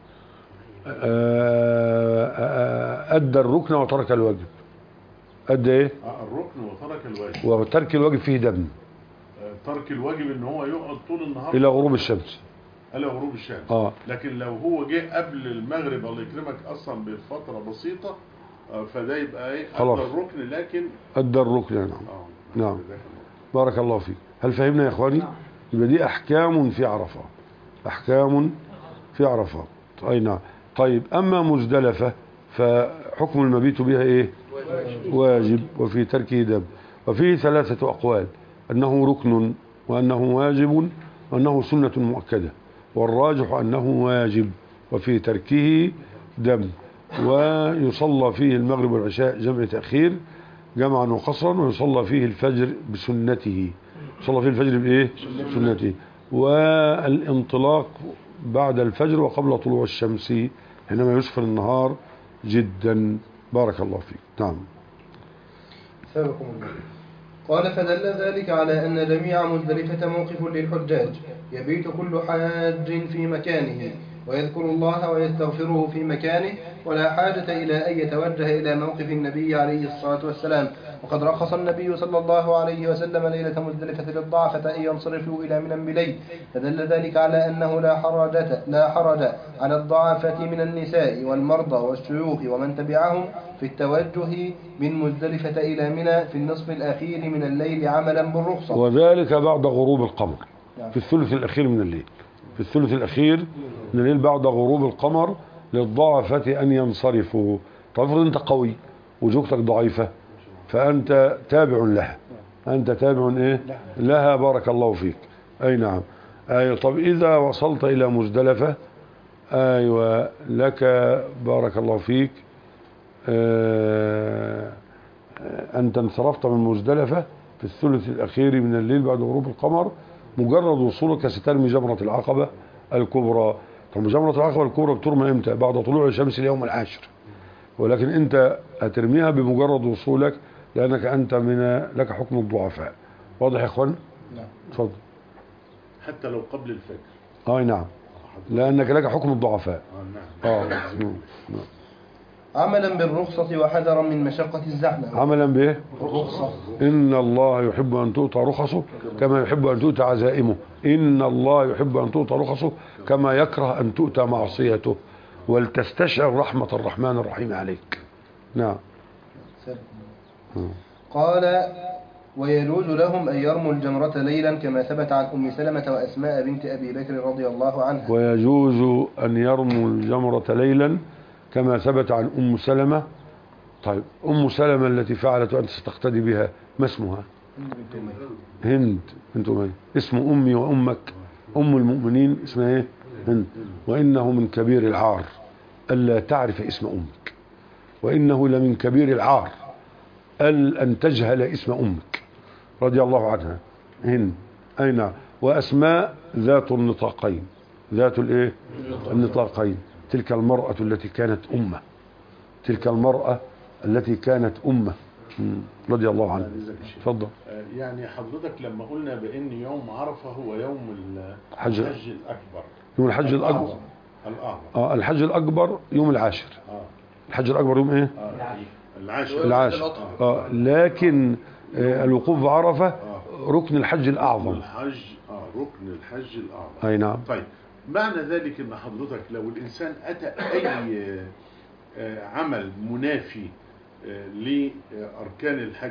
أدى الركن وترك الواجب. أدى إيه؟ الركن وترك الواجب. وترك الواجب فيه دم. ترك الواجب إن هو يقعد طول النهار إلى غروب الشمس. إلى غروب الشمس. آه. لكن لو هو جه قبل المغرب الله يكرمك أصلا بفترة بسيطة فده يبقى إيه؟ أدى الركن لكن أدى الركن. نعم. آه. نعم. بارك الله فيك. هل فهمنا يا إخواني؟ يبقى دي أحكام في عرفات. أحكام في عرفات. أي نعم. طيب أما مزدلفة فحكم المبيت بها إيه؟ واجب. وفي تركه دم. وفيه ثلاثة أقوال: أنه ركن، وأنه واجب، وأنه سنة مؤكدة. والراجح أنه واجب وفي تركه دم. ويصلى فيه المغرب والعشاء جمع تأخير جمعا وقصرا، ويصلى فيه الفجر بسنته. يصلى فيه الفجر بإيه؟ بسنته. والانطلاق بعد الفجر وقبل طلوع الشمس حينما يسفر النهار جدا. بارك الله فيك. نعم. سابقكم الله. قال فدل ذلك على أن جميع مزدلفة موقف للحجاج، يبيت كل حاج في مكانه ويذكر الله ويستغفره في مكانه، ولا حاجة إلى أن يتوجه إلى موقف النبي عليه الصلاة والسلام. وقد رخص النبي صلى الله عليه وسلم ليلة مزدلفة للضعفة أن ينصرفوا إلى منى بليل، فدل ذلك على أنه لا حرج لا حرج على الضعفة من النساء والمرضى والشيوخ ومن تبعهم في التوجه من مزدلفة إلى منى في النصف الأخير من الليل عملا بالرخصة، وذلك بعد غروب القمر في الثلث الأخير من الليل. في الثلث الأخير من الليل بعد غروب القمر للضعفة أن ينصرفوا. طب افرض أنت قوي وزوجتك ضعيفة فأنت تابع لها. أنت تابع إيه؟ لها. بارك الله فيك. أي نعم. أي طب إذا وصلت إلى مزدلفة أيوة لك بارك الله فيك آه أنت انصرفت من مزدلفة في الثلث الأخير من الليل بعد غروب القمر. مجرد وصولك سترمي جمرة العقبة الكبرى. طب جمرة العقبة الكبرى بترمى امتى؟ بعد طلوع الشمس اليوم العاشر، ولكن انت هترميها بمجرد وصولك لانك انت من لك حكم الضعفاء واضح يا اخوان؟ نعم. اتفضل. حتى لو قبل الفجر. اه نعم، لانك لك حكم الضعفاء. اه نعم. اه نعم. عملا بالرخصة وحذرا من مشقة الزحمة. عملا بايه؟ الرخصة. ان الله يحب ان تؤتى رخصه كما يحب ان تؤتى عزائمه. ان الله يحب ان تؤتى رخصه كما يكره ان تؤتى معصيته، ولتستشعر رحمة الرحمن الرحيم عليك. نعم. قال ويجوز لهم أن يرموا الجمرة ليلا كما ثبت عن أم سلمة وأسماء بنت أبي بكر رضي الله عنها. ويجوز أن يرموا الجمرة ليلا كما ثبت عن أم سلمة. طيب أم سلمة التي فعلت وأنت ستقتدي بها ما اسمها؟ هند بنت أمية. اسم أمي وأمك أم المؤمنين اسمها ايه؟ هند. وإنه من كبير العار ألا تعرف اسم أمك، وإنه لمن كبير العار أن تجهل اسم أمك رضي الله عنها. هند أين؟ وأسماء ذات النطاقين، ذات الايه؟ النطاقين. تلك المرأة التي كانت أمة، تلك المرأة التي كانت أمة رضي الله عنها. تفضل. يعني حضرتك لما قلنا بأن يوم عرفة هو يوم الحج الأكبر، يوم الحج الأكبر الأعظم. اه الحج الأكبر يوم العاشر. آه. الحج الأكبر يوم ايه؟ آه. العاشر. العاشر. اه لكن آه الوقوف بعرفة آه. ركن الحج الأعظم. الحج اه ركن الحج الأعظم. أي نعم. طيب معنى ذلك ان حضرتك لو الإنسان أتى أي عمل منافي لأركان الحج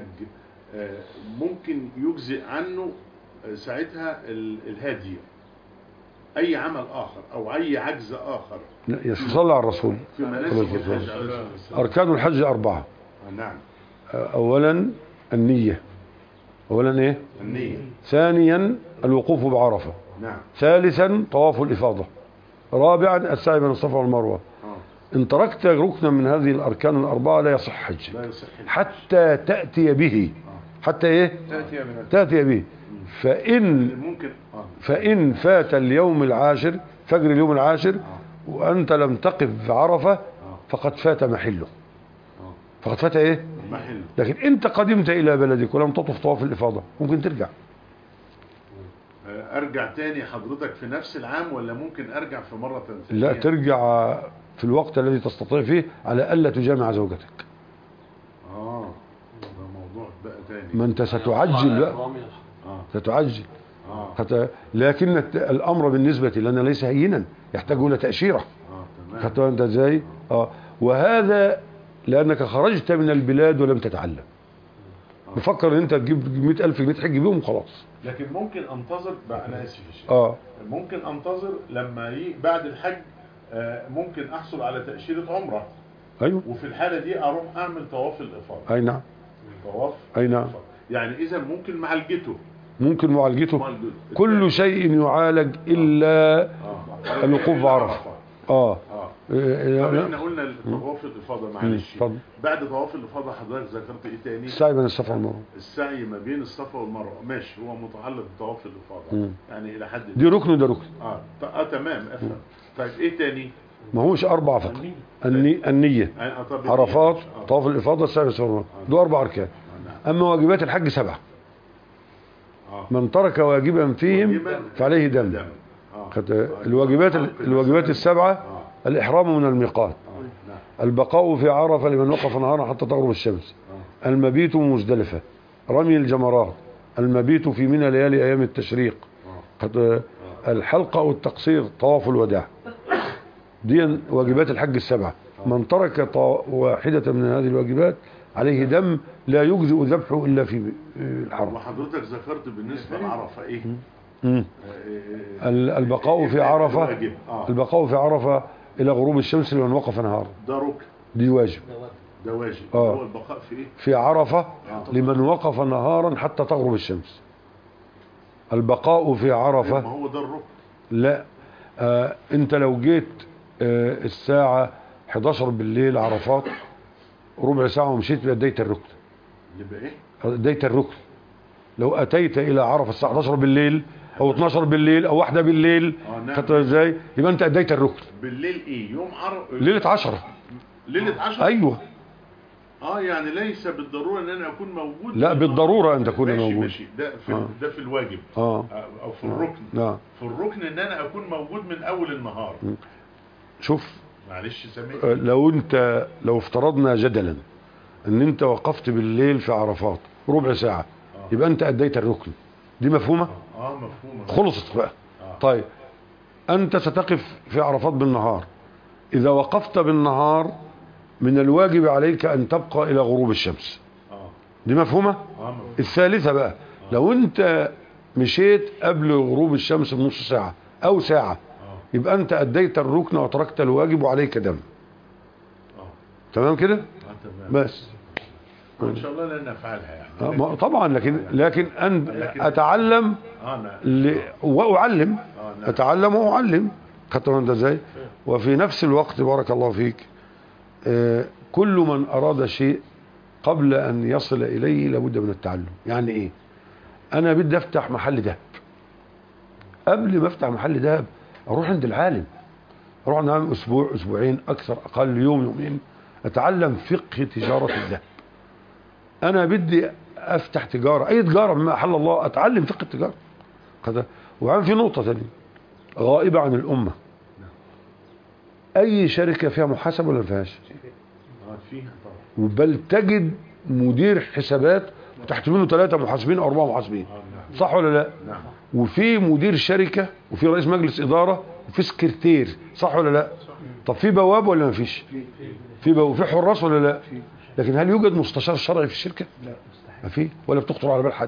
ممكن يجزئ عنه ساعتها الهدي، أي عمل آخر أو أي عجز آخر. لا يصلى على الرسول. في مناسك الحج. أركان الحج أربعة. نعم. أولا النية. أولا إيه؟ النية. ثانيا الوقوف بعرفة. نعم. ثالثا طواف الإفاضة. رابعا السعي بين الصفا والمروة. آه. إن تركت ركنا من هذه الأركان الأربعة لا يصح حج، لا يصح حج. حتى تأتي به. آه. حتى إيه؟ تأتي به. تأتي به. فإن ممكن آه. فإن فات اليوم العاشر، فجر اليوم العاشر، آه. وأنت لم تقف بعرفة آه. فقد فات محله. آه. فقد فات إيه؟ محله. لكن أنت قدمت إلى بلدك ولم تطف طواف الإفاضة ممكن ترجع. ارجع تاني حضرتك في نفس العام ولا ممكن ارجع في مرة ثانية؟ لا، ترجع في الوقت الذي تستطيع فيه على ألا تجامع زوجتك. اه ده موضوع بقى تاني. ما انت ستعجل بقى. آه. ستعجل. آه. حتى لكن الأمر بالنسبة لنا ليس هينا، يحتاج إلى تأشيرة. اه تمام. حتى انت ازاي؟ اه وهذا لأنك خرجت من البلاد ولم تتعلم. آه. بفكر ان انت تجيب مئة ألف جنيه تحج بيهم وخلاص. لكن ممكن انتظر بقى، انا اسف يا شيخ. اه ممكن انتظر لما يجي بعد الحج آه ممكن احصل على تأشيرة عمرة. ايوه. وفي الحالة دي اروح اعمل طواف الافاضة. اي نعم. طواف. اي نعم. يعني اذا ممكن معالجته. ممكن معالجته. كل شيء يعالج الا آه. الوقوف بعرفة. اه اه طب احنا قلنا طواف الافاضه، معلش بعد طواف الافاضه حضرتك ذكرت ايه تاني؟ السعي بين الصفا والمروه. السعي ما بين الصفا والمروه، ماشي، هو متعلق بطواف الافاضه. مم. يعني الى حد دي ركن وده ركن. اه اه تمام افهم. طيب ايه تاني؟ ما هوش اربعه فقط. النية, النية. آه عرفات آه. طواف الافاضه السعي بين الصفا والمروه آه. دول اربع اركان. آه. اما واجبات الحج سبعه. آه. من ترك واجبا فيهم فعليه دم. دم. آه. الواجبات الواجبات السبعه آه. الإحرام من الميقات. آه. البقاء في عرفة لمن وقف نهارا حتى تغرب الشمس. آه. المبيت مزدلفة. رمي الجمرات. المبيت في منى ليالي أيام التشريق. آه. آه. الحلقة والتقصير طواف الوداع. دي واجبات الحج السبعة. آه. من ترك واحدة من هذه الواجبات عليه دم لا يجزئ ذبحه إلا في الحرم. وحضرتك ذكرت بالنسبة لعرفة إيه؟ مم. البقاء في عرفة. البقاء في عرفة إلى غروب الشمس لمن وقف نهارا. ده ركن. دي واجب. ده واجب. آه. هو البقاء في إيه؟ في عرفة آه. لمن وقف نهارا حتى تغرب الشمس. البقاء في عرفة. ما هو ده الركن. لا آه أنت لو جيت آه الساعة حداشر بالليل عرفات ربع ساعة ومشيت بأديت الركن. يبقى إيه؟ أديت الركن. لو أتيت إلى عرفة الساعة حداشر بالليل او اتناشر بالليل او واحدة بالليل خدت ازاي يبقى انت اديت الركن. بالليل ايه؟ يوم عرفة. ليلة عشرة. ليلة عشرة. ايوه اه يعني ليس بالضروره ان انا اكون موجود. لا بالضروره ان تكون ماشي موجود. ماشي ده في آه. ده في الواجب اه او في الركن. آه. في الركن ان انا اكون موجود من اول النهار. شوف معلش سامح. لو انت لو افترضنا جدلا ان انت وقفت بالليل في عرفات ربع ساعه آه. يبقى انت اديت الركن. دي مفهومه؟ اه, آه مفهومه. خلصت بقى. آه. طيب انت ستقف في عرفات بالنهار، اذا وقفت بالنهار من الواجب عليك ان تبقى الى غروب الشمس. آه. دي مفهومه؟ آه مفهومة. الثالثه بقى آه. لو انت مشيت قبل غروب الشمس بنص ساعه او ساعه آه. يبقى انت اديت الركن وتركت الواجب وعليك دم. آه. تمام كده؟ آه تمام. بس ان شاء الله لن نفعلها يعني. آه طبعا لكن لكن ان اتعلم آه ل... واعلم. آه اتعلم واعلم. خدت انت ازاي؟ وفي نفس الوقت بارك الله فيك آه كل من اراد شيء قبل ان يصل اليه لابد من التعلم. يعني ايه؟ انا بدي افتح محل ذهب، قبل ما افتح محل ذهب اروح عند العالم، اروح عند العالم اسبوع اسبوعين اكثر اقل يوم يومين اتعلم فقه تجاره الذهب. انا بدي افتح تجاره، اي تجاره بما احل الله، اتعلم فقه التجاره. كذا. وعن في نقطه ثانيه غائبه عن الامه، اي شركه فيها محاسبه ولا ما فيهاش؟ فيها طبعا. بل تجد مدير حسابات وتحت منه ثلاثه محاسبين او اربعه محاسبين، صح ولا لا؟ نعم. وفي مدير شركه وفي رئيس مجلس اداره وفي سكرتير، صح ولا لا؟ طب في بواب ولا ما فيش؟ في بواب وفي حراس ولا لا؟ لكن هل يوجد مستشار شرعي في الشركه؟ لا ما في، ولا بتخطر على بال حد.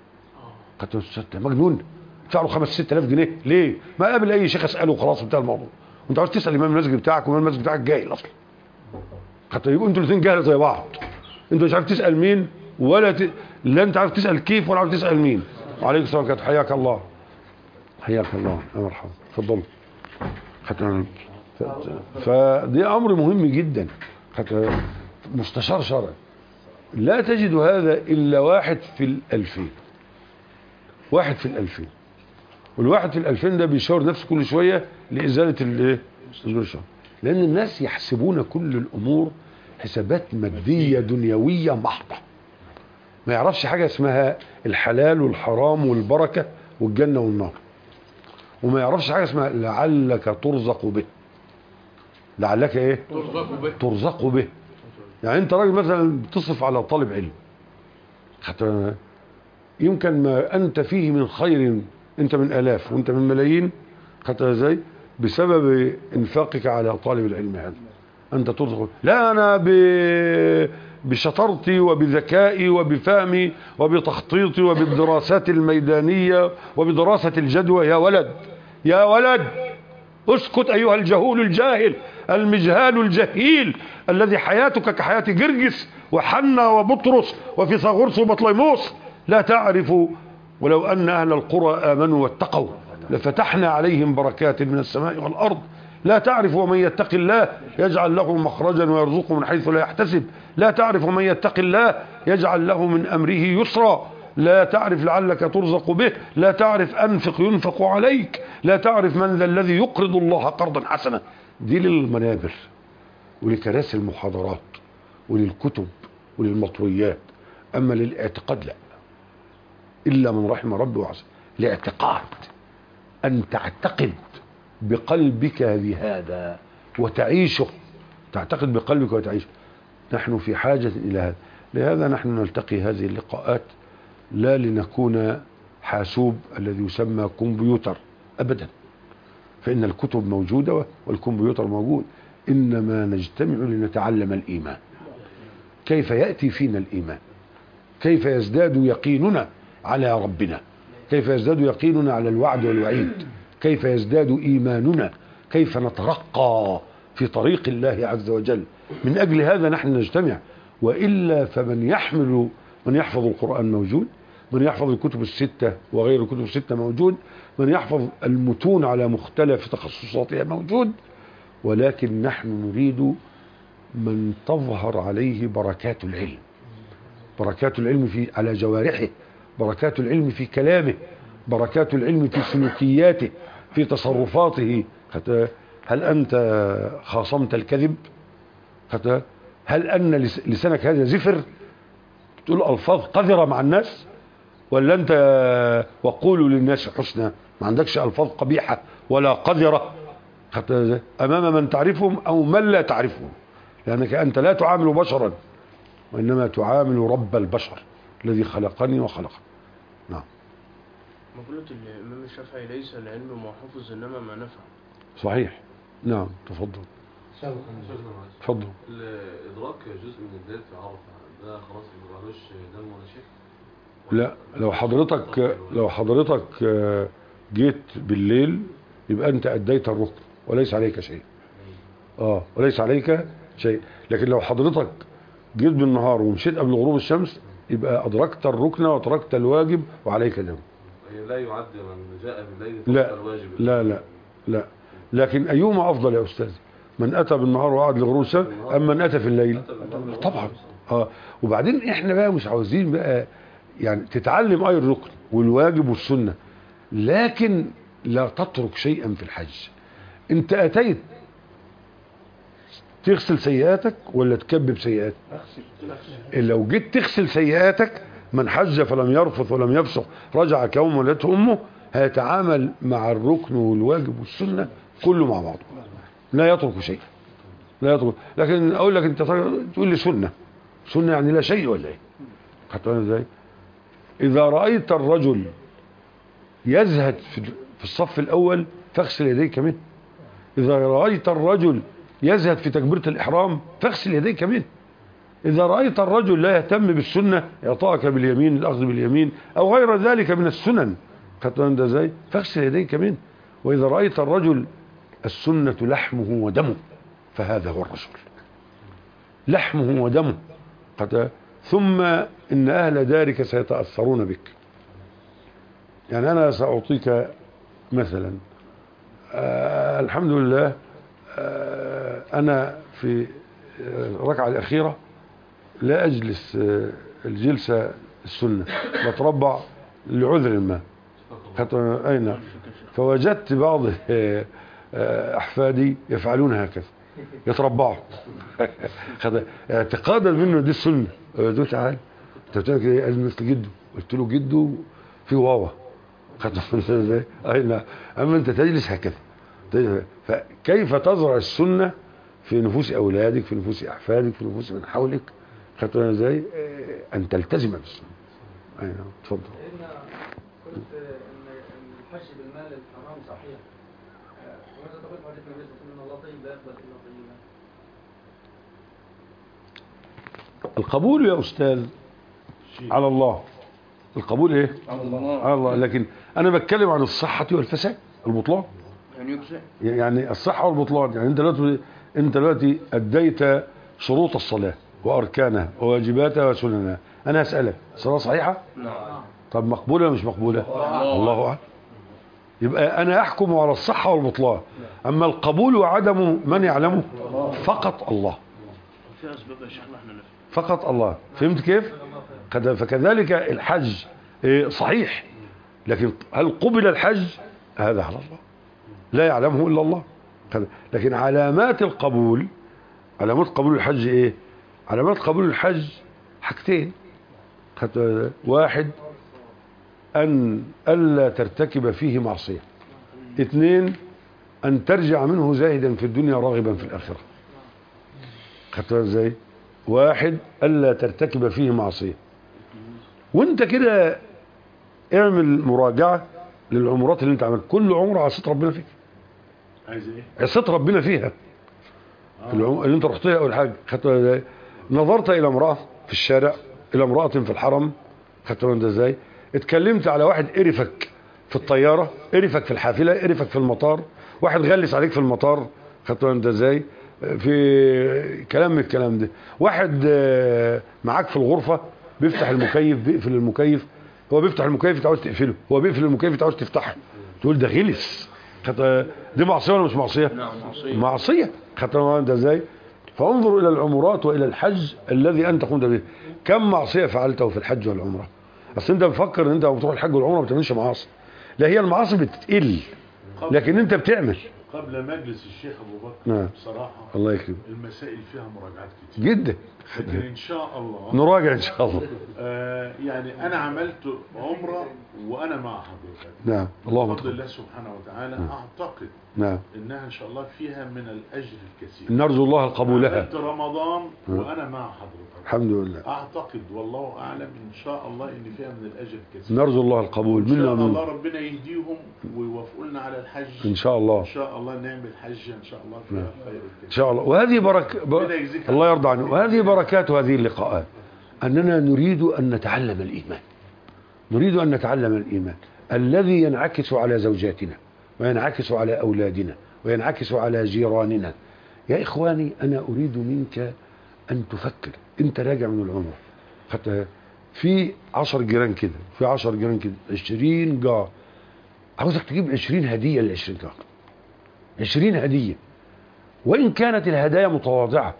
قد مجنون ادفع له خمسة ستة آلاف جنيه ليه؟ ما قابل اي شيخ اساله وخلاص انتهى الموضوع. وانت عاوز تسال امام المسجد بتاعك وامام المسجد بتاعك جاهل اصلا. حتى يبقوا انتوا الاثنين جاهل زي بعض. انت مش عارف تسال مين ولا ت... لا انت عارف تسال كيف ولا عارف تسال مين. وعليكم السلام ورحمه الله. حياك الله. حياك الله يا مرحبا. اتفضل. حتى ف... فدي امر مهم جدا. حتى مستشار شرعي لا تجد هذا الا واحد في الالفين. واحد في الالفين. والواحد في الالفين ده بيشاور نفسه كل شويه لازاله الايه؟ لان الناس يحسبون كل الامور حسابات ماديه دنيويه محضه. ما يعرفش حاجه اسمها الحلال والحرام والبركه والجنه والنار. وما يعرفش حاجه اسمها لعلك ترزق به. لعلك ايه؟ ترزق به. ترزق به. يعني انت راجل مثلا بتصرف على طالب علم، حتى يمكن ما انت فيه من خير انت من الاف وانت من ملايين، حتى ازاي؟ بسبب انفاقك على طالب العلم هذا انت ترزق. لا انا ب... بشطارتي وبذكائي وبفهمي وبتخطيطي وبالدراسات الميدانيه وبدراسه الجدوى. يا ولد يا ولد اسكت ايها الجهول الجاهل المجهال الجهيل الذي حياتك كحياه جرجس وحنا وبطرس وفيثاغورس وبطليموس. لا تعرف ولو ان اهل القرى امنوا واتقوا لفتحنا عليهم بركات من السماء والارض. لا تعرف ومن يتق الله يجعل له مخرجا ويرزقه من حيث لا يحتسب. لا تعرف ومن يتق الله يجعل له من امره يسرا. لا تعرف لعلك ترزق به. لا تعرف انفق ينفق عليك. لا تعرف من ذا الذي يقرض الله قرضا حسنا. دي للمنابر ولكراسي المحاضرات وللكتب وللمطويات. اما للاعتقاد لا، الا من رحم ربي وعصى. الاعتقاد ان تعتقد بقلبك بهذا وتعيشه، تعتقد بقلبك وتعيشه. نحن في حاجة إلى هذا. لهذا نحن نلتقي هذه اللقاءات لا لنكون حاسوب الذي يسمى كمبيوتر أبدا، فإن الكتب موجودة والكمبيوتر موجود. إنما نجتمع لنتعلم الإيمان، كيف يأتي فينا الإيمان، كيف يزداد يقيننا على ربنا، كيف يزداد يقيننا على الوعد والوعيد، كيف يزداد إيماننا، كيف نترقى في طريق الله عز وجل. من أجل هذا نحن نجتمع. وإلا فمن يحمل من يحفظ القرآن موجود، من يحفظ الكتب الستة وغير الكتب الستة موجود، من يحفظ المتون على مختلف تخصصاتها موجود. ولكن نحن نريد من تظهر عليه بركات العلم، بركات العلم في على جوارحه، بركات العلم في كلامه، بركات العلم في سلوكياته، في تصرفاته. هل أنت خاصمت الكذب؟ هل ان لس- لسانك هذا زفر تقول الفاظ قذره مع الناس، ولا انت وقولوا للناس حسنا ما عندكش الفاظ قبيحه ولا قذره حتى امام من تعرفهم او من لا تعرفهم، لانك انت لا تعامل بشرا وانما تعامل رب البشر الذي خلقني وخلقك. نعم. مقولة الإمام الشافعي ليس العلم ما حفظ إنما ما نفع. صحيح. نعم تفضل. تفضل. الإدراك جزء من الذات في عرفة، ده خلاص ما بقالوش دم ولا شيء؟ لا، لو حضرتك لو حضرتك جيت بالليل يبقى انت اديت الركن وليس عليك شيء. اه وليس عليك شيء، لكن لو حضرتك جيت بالنهار ومشيت قبل غروب الشمس يبقى ادركت الركن وتركت الواجب وعليك دم. لا يعد من جاء بالليل لا الواجب. لا لا لا لكن ايهما افضل يا استاذ؟ من اتى بالنهار وقعد لغروب الشمس ام من اتى في الليل؟ طبعا. اه وبعدين احنا بقى مش عاوزين بقى يعني تتعلم اي الركن والواجب والسنه، لكن لا تترك شيئا في الحج. انت اتيت تغسل سيئاتك ولا تكبب سيئاتك؟ لو جيت تغسل سيئاتك، من حج فلم يرفث ولم يفسق رجع كيوم ولدته امه، هيتعامل مع الركن والواجب والسنه كله مع بعضه، لا يترك شيء، لا يترك. لكن اقول لك انت تقول لي سنه سنه يعني لا شيء ولا ايه؟ حتى ازاي؟ اذا رايت الرجل يزهد في الصف الاول فاغسل يديك منه. اذا رايت الرجل يزهد في تكبيره الاحرام فاغسل يديك منه. إذا رأيت الرجل لا يهتم بالسنة، إعطاءك باليمين، الأخذ باليمين أو غير ذلك من السنن، خدت ازاي؟ فاغسل يديك منه. وإذا رأيت الرجل السنة لحمه ودمه فهذا هو الرجل، لحمه ودمه. ثم إن أهل دارك سيتأثرون بك. يعني أنا سأعطيك مثلا، آه الحمد لله، آه أنا في الركعة الأخيرة لا أجلس الجلسة السنة، بتربع لعذر ما. أين فوجدت بعض أحفادي يفعلون هكذا، يتربعوا اعتقادا منه دي السنة. قلت له تعال انت بتعمل كده قال مثل جده. قلت له جده في واوا ازاي؟ اين اما انت تجلس هكذا. فكيف تزرع السنة في نفوس اولادك، في نفوس احفادك، في نفوس من حولك، خدتوا ازاي؟ ان تلتزم بالسنه. اي نعم اتفضل. قلت ان الحج بالمال الحرام صحيح، وماذا تقول حديث النبي صلى الله عليه وسلم ان الله طيب لا يقبل الا طيبا؟ القبول يا استاذ على الله. القبول ايه؟ على الله. على الله. لكن انا بتكلم عن الصحه والفساد، البطلان. يعني يجزئ. يعني الصحه والبطلان. يعني انت دلوقتي انت دلوقتي اديت شروط الصلاه واركانها وواجباتها وسننها. انا هسالك الصلاه صحيحه؟ نعم. طب مقبوله ولا مش مقبوله؟ الله اعلم. يبقى انا احكم على الصحه والبطلان، اما القبول وعدمه من يعلمه؟ فقط الله. في اسباب يا شيخنا احنا نفهم. فقط الله. فهمت كيف؟ فكذلك الحج صحيح، لكن هل قبل الحج؟ هذا على الله، لا يعلمه الا الله. لكن علامات القبول، علامات قبول الحج ايه؟ علامات قبول الحج حاجتين. واحد ان الا ترتكب فيه معصيه. اثنين ان ترجع منه زاهدا في الدنيا راغبا في الاخره. خدتها ازاي؟ واحد الا ترتكب فيه معصيه. وانت كده اعمل مراجعه للعمرات اللي انت عملت. كل عمره عصيت ربنا فيها. عايز ايه؟ عصيت ربنا فيها. في العمره اللي انت رحتها اول حاجه خدتها ازاي؟ نظرت الى امراه في الشارع، الى امراه في الحرم، خدتها انت ازاي؟ اتكلمت على واحد قرفك في الطياره، قرفك في الحافله، قرفك في المطار، واحد غلس عليك في المطار، خدتها انت ازاي؟ في كلام من الكلام ده. واحد معاك في الغرفه بيفتح المكيف، بيقفل المكيف، هو بيفتح المكيف انت عاوز تقفله، هو بيقفل المكيف انت عاوز تفتحه، تقول ده غلس. دي معصيه ولا مش معصيه؟ نعم معصيه. معصيه. خدتها انت ازاي؟ فانظر الى العمرات والى الحج الذي انت قمت به. كم معصيه فعلته في الحج والعمره؟ اصل انت مفكر ان انت بتروح الحج والعمره ما بتعملش معاصي. لا، هي المعاصي بتقل لكن انت بتعمل. قبل مجلس الشيخ ابو بكر. نعم. بصراحه الله يكرمك. المسائل فيها مراجعات كتير جدا. لكن ان شاء الله نراجع ان شاء الله. آه يعني انا عملت عمره وانا مع حضرتك. نعم. اللهم بفضل الله سبحانه وتعالى. نعم. اعتقد نعم انها ان شاء الله فيها من الاجر الكثير. نرجو الله القبول لها. عملت رمضان وانا مع حضرتك. الحمد لله. اعتقد والله اعلم ان شاء الله ان فيها من الاجر الكثير. نرجو الله القبول منا منا ومن ومن الله. ربنا يهديهم ويوافقوا لنا على الحج ان شاء الله. ان شاء الله نعمل حج ان شاء الله فيها خير الكثير ان شاء الله. وهذه بركه ب... الله يرضى عنه. وهذه بركات هذه اللقاءات اننا نريد ان نتعلم الايمان. نريد ان نتعلم الايمان الذي ينعكس على زوجاتنا وينعكس على اولادنا وينعكس على جيراننا. يا اخواني انا اريد منك ان تفكر. انت راجع من العمره حتى في عشر جيران كده في عشر جيران كده عشرين جار. عاوزك تجيب عشرين هديه للعشرين جار. عشرين هديه وان كانت الهدايا متواضعه.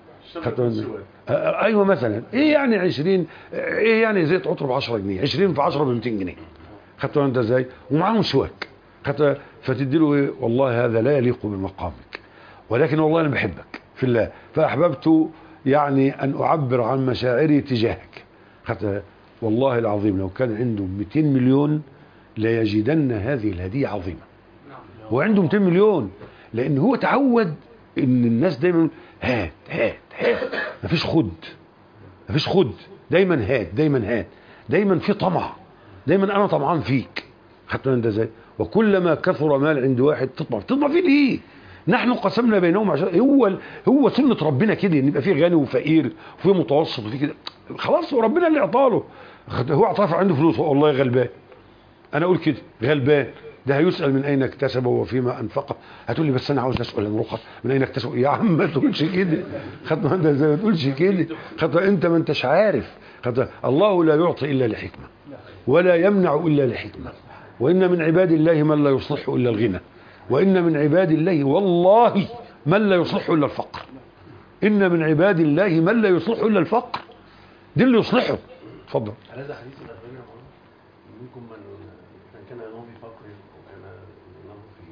آه ايوه مثلا ايه يعني عشرين ايه يعني زيت عطر ب عشرة جنيه. عشرين في عشرة ب مئتين جنيه. خدتوا انت ازاي؟ ومعاهم سواك. خدت فتدي له ايه؟ والله هذا لا يليق بمقامك ولكن والله انا بحبك في الله فاحببت يعني ان اعبر عن مشاعري تجاهك. خدت والله العظيم لو كان عنده مئتين مليون ليجدن هذه الهديه عظيمه. وعنده مئتين مليون لان هو تعود ان الناس دايما هات هات هات مفيش خد مفيش خد دايما هات دايما هات دايما في طمع دايما انا طمعان فيك. خدت انت ازاي؟ وكلما كثر مال عند واحد تطمع تطمع فيه ليه؟ نحن قسمنا بينهم عشان هو هو سنه ربنا كده ان يبقى فيه غني وفقير وفيه متوسط وفيه كده. خلاص وربنا اللي اعطاله. هو اعطاه عنده فلوس والله غلبان. انا اقول كده غلبان. ده هيسأل من اين اكتسبه وفيما انفقه. هتقول لي بس انا عاوز اسال عن رخص من اين اكتسبه. يا عم ما تقولش كده. خدنا انت زي ما تقولش كده. خدنا انت ما انتش عارف. خدنا الله لا يعطي الا لحكمه ولا يمنع الا لحكمه. وان من عباد الله من لا يصلح الا الغنى وان من عباد الله والله من لا يصلح الا الفقر. ان من عباد الله من لا يصلح الا الفقر. دي اللي يصلحه. اتفضل. هل هذا حديث الأغنياء منكم من من كان ينام في فقر وكان ينام في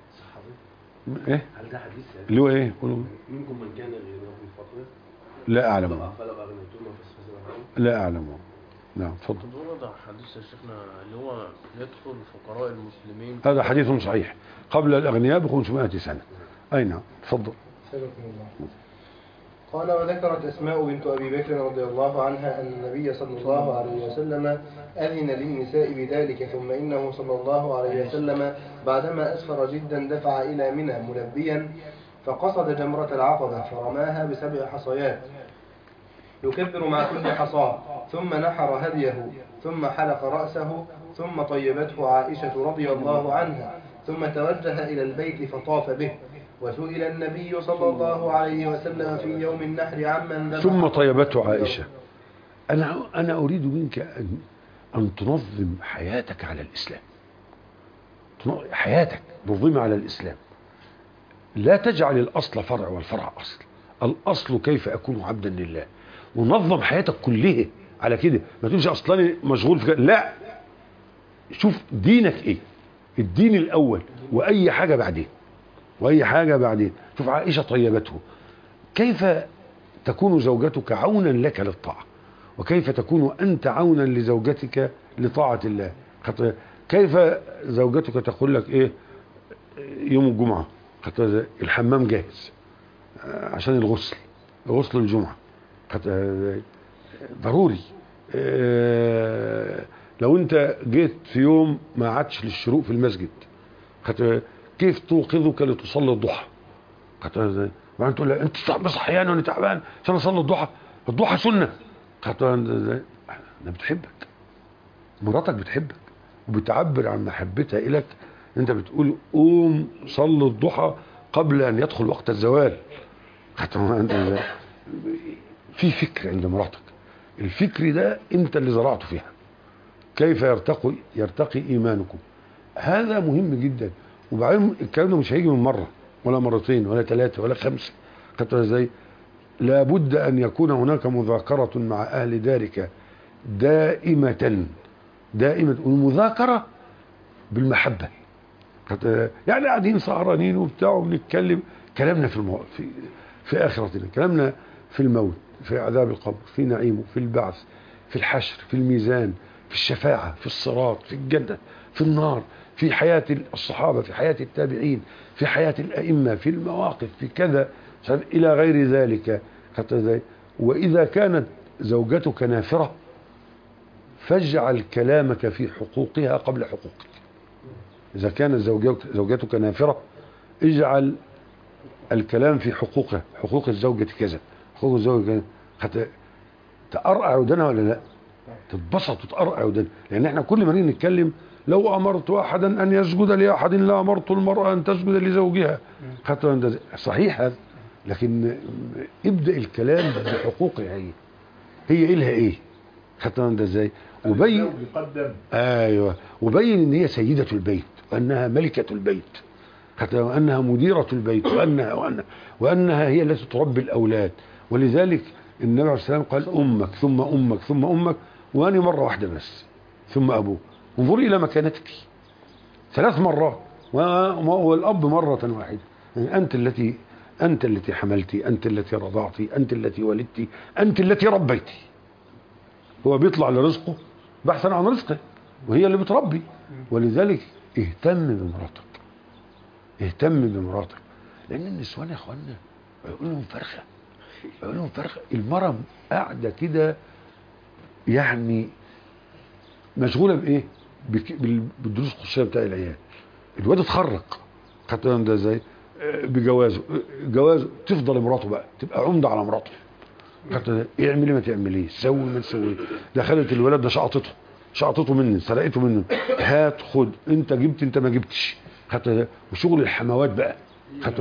صحته؟ ايه؟ هل ده حديث يعني؟ اللي هو ايه؟ قولوا. منكم من كان ينام في فقر؟ لا اعلم. فلو أغنيتم فاستفزوا. لا اعلم. نعم اتفضل. ده حديث يا شيخنا اللي هو يدخل فقراء المسلمين. هذا حديث صحيح قبل الأغنياء ب خمسمائة سنة. أي نعم تفضل. قال وذكرت أسماء بنت أبي بكر رضي الله عنها أن النبي صلى الله عليه وسلم أذن للنساء بذلك ثم إنه صلى الله عليه وسلم بعدما أسفر جدا دفع إلى منى ملبيا فقصد جمرة العقبة فرماها بسبع حصيات يكبر مع كل حصاة ثم نحر هديه ثم حلق رأسه ثم طيبته عائشة رضي الله عنها ثم توجه إلى البيت فطاف به. وسئل النبي صلى الله عليه وسلم في يوم النحر عمن ذبح ثم طيبته عائشة. أنا أنا أريد منك أن أن تنظم حياتك على الإسلام. حياتك تنظمها على الإسلام. لا تجعل الأصل فرع والفرع أصل. الأصل كيف أكون عبدا لله. ونظم حياتك كلها على كده. ما تقولش أصلا مشغول في كده. لا. شوف دينك إيه. الدين الأول وأي حاجة بعدين. وأي حاجة بعدين. شوف عائشة طيبته. كيف تكون زوجتك عونا لك للطاعة وكيف تكون أنت عونا لزوجتك لطاعة الله. كيف زوجتك تقول لك إيه يوم الجمعة الحمام جاهز عشان الغسل غسل الجمعة ضروري. لو انت جيت في يوم ما عادش للشروق في المسجد كيف توقظك لتصلي الضحى. وبعدين تقول لها انت صحيان وانا تعبان عشان اصلي الضحى. الضحى سنه. انا بتحبك. مراتك بتحبك وبتعبر عن محبتها اليك. انت بتقول قوم صلي الضحى قبل ان يدخل وقت الزوال. في فكر عند مراتك. الفكر ده انت اللي زرعته فيها. كيف يرتقي يرتقي ايمانكم. هذا مهم جدا. وبعدين الكلام ده مش هيجي من مره ولا مرتين ولا ثلاثه ولا خمسه. خدتوا ازاي؟ لابد ان يكون هناك مذاكره مع اهل دارك دائمه دائمه. والمذاكره بالمحبه يعني قاعدين سهرانين وبتاع وبنتكلم كلامنا في المو... في في اخرتنا، كلامنا في الموت، في عذاب القبر، في نعيمه، في البعث، في الحشر، في الميزان، في الشفاعة، في الصراط، في الجنة، في النار، في حياة الصحابة، في حياة التابعين، في حياة الأئمة، في المواقف، في كذا إلى غير ذلك. وإذا كانت زوجتك نافرة فاجعل كلامك في حقوقها قبل حقوقك. إذا كانت زوجتك, زوجتك نافرة اجعل الكلام في حقوقها، حقوق الزوجة كذا، حقوق الزوجة كذا، تقرقع ودنها ولا لا؟ تتبسط وتقرقع ودنها. لأن احنا كل ما نيجي نتكلم لو أمرت أحدا أن يسجد لأحد لا أمرت المرأة أن تسجد لزوجها. صحيح هذا، لكن ابدأ الكلام بحقوقها هي هي إلها إيه؟ خدت ده ازاي؟ وبين ايوه وبين ان هي سيدة البيت وانها ملكة البيت، حتى وانها مديرة البيت وانها وانها وانها هي التي تربي الاولاد. ولذلك النبي عليه الصلاه والسلام قال امك ثم امك ثم امك وانا مرة واحدة بس ثم ابوك. انظري الى مكانتك ثلاث مرات والاب مرة واحدة. يعني انت التي انت التي حملتي، انت التي رضعتي، انت التي ولدتي، انت التي ربيتي. هو بيطلع لرزقه بحثا عن رزقه وهي اللي بتربي. ولذلك اهتم بمراتك، اهتم بمراتك، لان النسوان يا اخوانا يقول لهم فرخه، يقول لهم فرخه. المرأة قاعده كده يعني مشغوله بايه؟ بالدروس الخصوصيه بتاع العيال. الواد اتخرق خدت ده ازاي؟ بجوازه جوازه تفضل مراته بقى تبقى عمده على مراته. اعملي ما تعمليه، سوي ما تسويه. دخلت الولد ده شقطته شقطته مني، سرقته منه، هات خد، انت جبت انت ما جبتش. خدت وشغل الحموات بقى خدت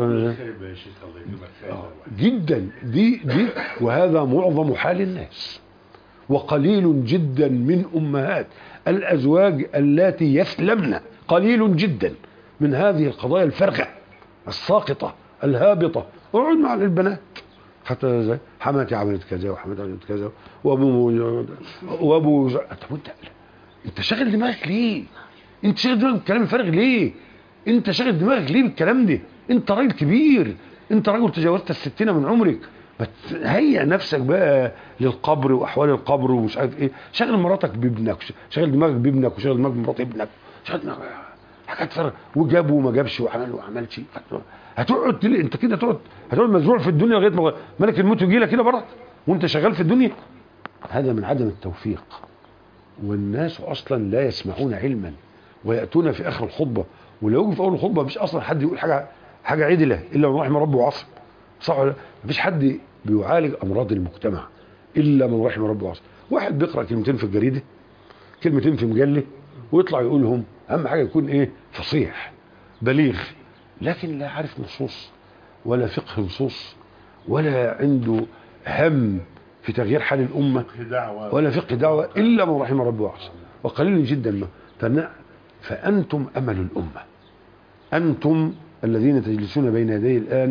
جدا دي دي وهذا معظم حال الناس. وقليل جدا من امهات الازواج اللاتي يسلمن، قليل جدا من هذه القضايا الفارغه الساقطه الهابطه. اقعد مع البنات حتى زي حماتي عملت كذا وحماتي عملت كذا وابو وابو طب انت انت شاغل دماغك ليه؟ انت شاغل دماغك بالكلام الفارغ ليه؟ انت شاغل دماغك ليه بالكلام ده؟ انت راجل كبير، انت راجل تجاوزت الستين من عمرك، هيئ نفسك بقى للقبر واحوال القبر ومش عارف ايه. شاغل مراتك بابنك، شاغل دماغك بابنك وشاغل دماغك بمرات ابنك، شاغل دماغك حاجات فارغه. وجاب وما جابش وعمل وما عملش. هتقعد تل... انت كده هتقعد هتقعد مزروع في الدنيا لغايه ما ملك الموت يجي لك كده برضه وانت شغال في الدنيا. هذا من عدم التوفيق. والناس اصلا لا يسمعون علما وياتون في اخر الخطبه، ولو يجوا في اول الخطبه مش اصلا حد يقول حاجه حاجه عدله الا من رحم ربه وعصم. صح ولا مفيش حد بيعالج امراض المجتمع الا من رحم ربه وعصم. واحد بيقرا كلمتين في الجريده، كلمتين في مجله، ويطلع يقولهم. اهم حاجه يكون ايه؟ فصيح بليغ، لكن لا عارف نصوص ولا فقه نصوص ولا عنده هم في تغيير حال الامه ولا فقه دعوه الا من رحم ربه وعصم. وقليل جدا ما. فانتم امل الامه، انتم الذين تجلسون بين يدي الان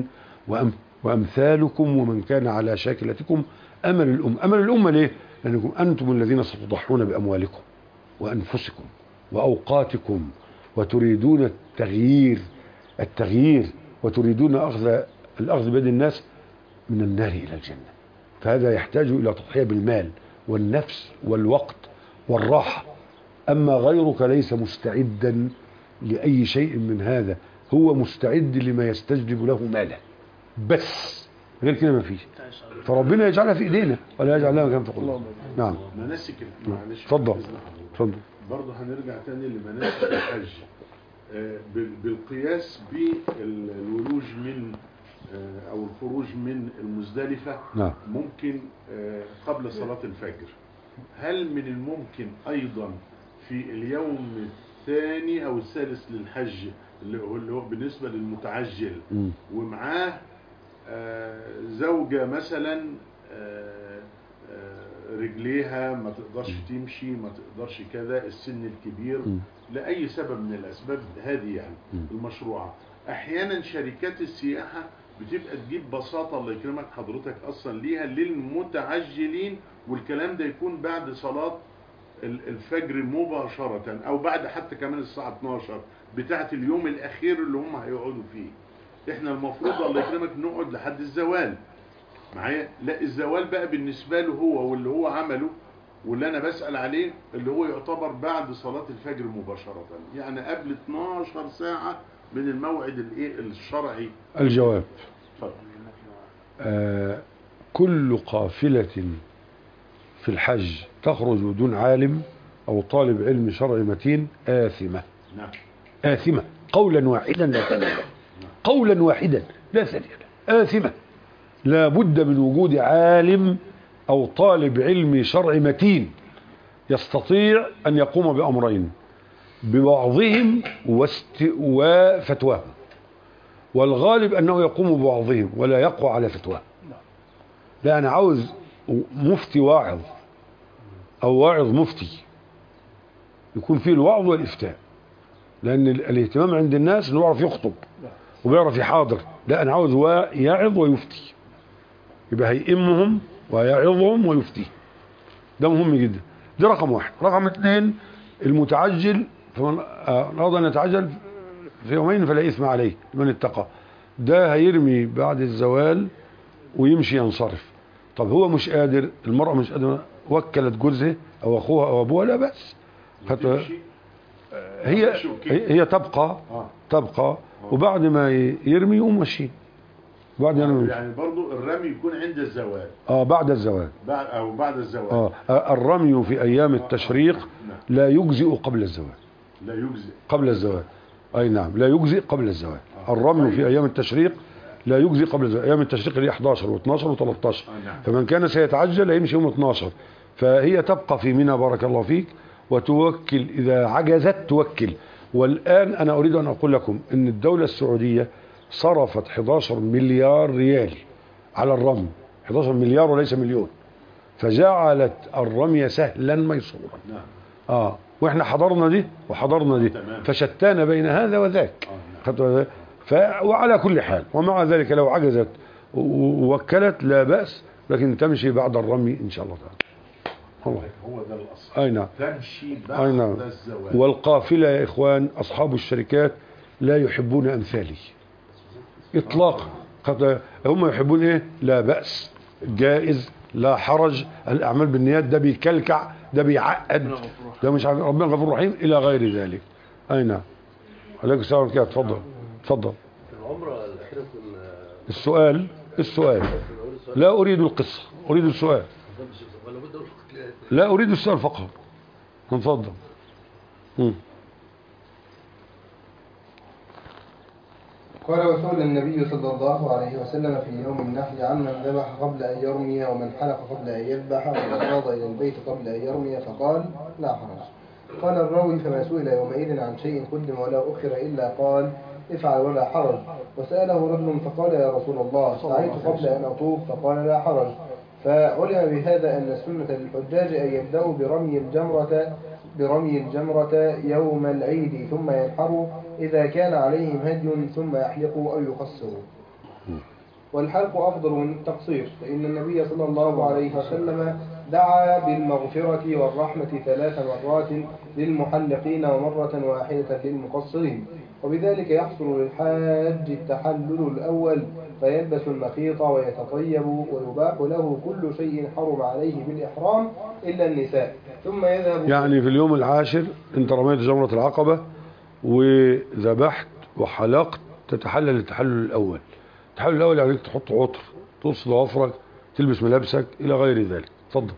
وامثالكم ومن كان على شاكلتكم امل الامه. امل الامه ليه؟ لانكم انتم الذين ستضحون باموالكم وانفسكم واوقاتكم وتريدون التغيير التغيير وتريدون اخذ الاخذ بيد الناس من النار الى الجنه. فهذا يحتاج الى تضحيه بالمال والنفس والوقت والراحه. اما غيرك ليس مستعدا لاي شيء من هذا، هو مستعد لما يستجلب له ماله بس، غير كده ما فيش. فربنا يجعلها في ايدينا ولا يجعل لها مكان في قلوبنا. نعم. مناسك معلش اتفضل اتفضل. برضه هنرجع تاني لمناسك الحج بالقياس بالولوج من او الخروج من المزدلفة. نعم. ممكن قبل صلاة الفجر. هل من الممكن ايضا في اليوم الثاني او الثالث للحج اللي هو, اللي هو بالنسبة للمتعجل م. ومعاه زوجة مثلا رجليها ما تقدرش تمشي، ما تقدرش كذا، السن الكبير م. لأي سبب من الأسباب هذه يعني م. المشروعة. أحيانا شركات السياحة بتبقى تجيب بساطة الله يكرمك حضرتك أصلا ليها للمتعجلين، والكلام ده يكون بعد صلاة الفجر مباشرة أو بعد حتى كمان الساعة اتناشر بتاعت اليوم الاخير اللي هم هيقعدوا فيه. احنا المفروض الله يكرمك نقعد لحد الزوال معايا. لا الزوال بقى بالنسبة له هو واللي هو عمله واللي انا بسأل عليه اللي هو يعتبر بعد صلاة الفجر مباشرة، يعني قبل اتناشر ساعة من الموعد الايه الشرعي. الجواب اتفضل. آه كل قافلة في الحج تخرج دون عالم او طالب علم شرعي متين آثمة. نعم. آثمة قولا واحدا لا ثانية له. قولا واحدا لا ثانية له. آثمة. لا بد من وجود عالم او طالب علم شرعي متين يستطيع ان يقوم بامرين ببعضهم وفتواهم، والغالب انه يقوم ببعضهم ولا يقوى على فتواه. لا انا عاوز مفتي واعظ او واعظ مفتي يكون فيه الوعظ والافتاء، لان الاهتمام عند الناس انه يعرف يخطب وبيعرف يحاضر. لا انا عاوز يعظ ويفتي، يبقى هيئمهم ويعظهم ويفتيه. ده مهم جدا. ده رقم واحد. رقم اثنين المتعجل فمن أراد أن يتعجل في يومين فلا إثم عليه لمن اتقى. ده هيرمي بعد الزوال ويمشي ينصرف. طب هو مش قادر، المرأة مش قادرة، وكلت جوزها أو أخوها أو أبوها، لا بأس. هي هي تبقى تبقى وبعد ما يرمي يقوم ماشي. بعد يعني, يعني برضو الرمي يكون عند الزوال. اه بعد الزوال. بعد او بعد الزوال. اه الرمي في ايام التشريق آه. لا يجزئ قبل الزوال. لا يجزئ قبل الزوال. اي نعم لا يجزئ قبل الزوال. آه. الرمي في ايام التشريق لا يجزئ قبل الزوال. ايام التشريق اللي احداشر و12 و13. آه نعم. فمن كان سيتعجل يمشي يوم اتناشر. فهي تبقى في منى بارك الله فيك وتوكل اذا عجزت توكل. والان انا اريد ان اقول لكم ان الدولة السعودية صرفت حداشر مليار ريال على الرمي. حداشر مليار وليس مليون. فجعلت الرمي سهلا ميسورا. نعم. اه واحنا حضرنا دي وحضرنا دي. تمام. فشتان بين هذا وذاك. آه نعم. ف... وعلى كل حال ومع ذلك لو عجزت ووكلت لا بأس، لكن تمشي بعد الرمي ان شاء الله تعالى. هو هو ده الاصل. اي نعم. تمشي بعد أي نعم. الزوال. والقافلة يا اخوان اصحاب الشركات لا يحبون امثالي اطلاقا. هم يحبون ايه؟ لا بأس، جائز، لا حرج، الاعمال بالنيات، ده بيكلكع، ده بيعقد، ده مش عارف، ربنا غفور رحيم الى غير ذلك. اي نعم. عليكم السلام ورحمه الله. اتفضل اتفضل. العمره الاخيره كنا السؤال السؤال لا اريد القصه، اريد السؤال. لا اريد السؤال فقط. اتفضل. قال وسئل النبي صلى الله عليه وسلم في يوم النحر عمن ذبح قبل أن يرمي ومن حلق قبل أن يذبح ومن أفاض إلى البيت قبل أن يرمي فقال لا حرج. قال الراوي فما سئل يومئذ عن شيء قدم ولا أخر إلا قال افعل ولا حرج. وسأله رجل فقال يا رسول الله سعيت قبل أن أطوف فقال لا حرج. فعلم بهذا أن السنة للحجاج أن يبدأوا برمي الجمرة برمي الجمرة يوم العيد ثم ينحروا إذا كان عليهم هدي ثم يحلقوا أو يقصروا. والحلق أفضل من التقصير، فإن النبي صلى الله عليه وسلم دعا بالمغفرة والرحمة ثلاث مرات للمحلقين ومرة واحدة للمقصرين، وبذلك يحصل للحاج التحلل الأول فيلبس المخيط ويتطيب ويباح له كل شيء حرم عليه بالإحرام إلا النساء، ثم يذهب. يعني في اليوم العاشر انت رميت جمرة العقبة وذبحت وحلقت تتحلل التحلل الأول. التحلل الأول يعني تحط عطر، تقص ضوافرك، تلبس ملابسك إلى غير ذلك. اتفضل.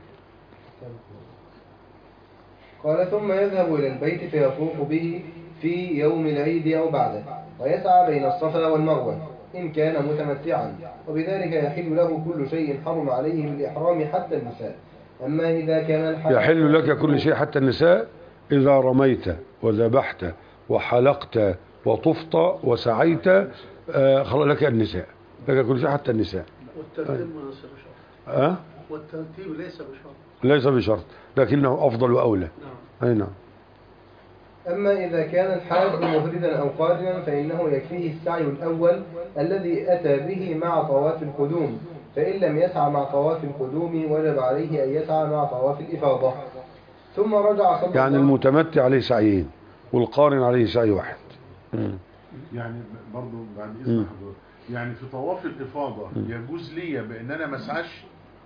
قال ثم يذهب إلى البيت فيطوف به في يوم العيد أو بعده ويسعى بين الصفا والمروة إن كان متمتعا، وبذلك يحل له كل شيء حرم عليه بالإحرام حتى النساء. أما إذا كان الحج يحل لك كل شيء حتى النساء إذا رميت وذبحت وحلقت وطفت وسعيت. آه خلاص لك النساء، لك كل شيء حتى النساء. والترتيب ليس بشرط. أه؟ والترتيب ليس بشرط. ليس بشرط، لكنه أفضل وأولى. نعم. أي نعم. أما إذا كان الحاج مفردا أو قارنا فإنه يكفيه السعي الأول الذي أتى به مع طواف القدوم، فإن لم يسعى مع طواف القدوم وجب عليه أن يسعى مع طواف الإفاضة. ثم رجع صلى يعني الله المتمتع عليه سعيين والقارن عليه سعي واحد. يعني برضو بعد اذن حضرتك، يعني في طواف الافاضه يجوز لي بان انا ما اسعاش؟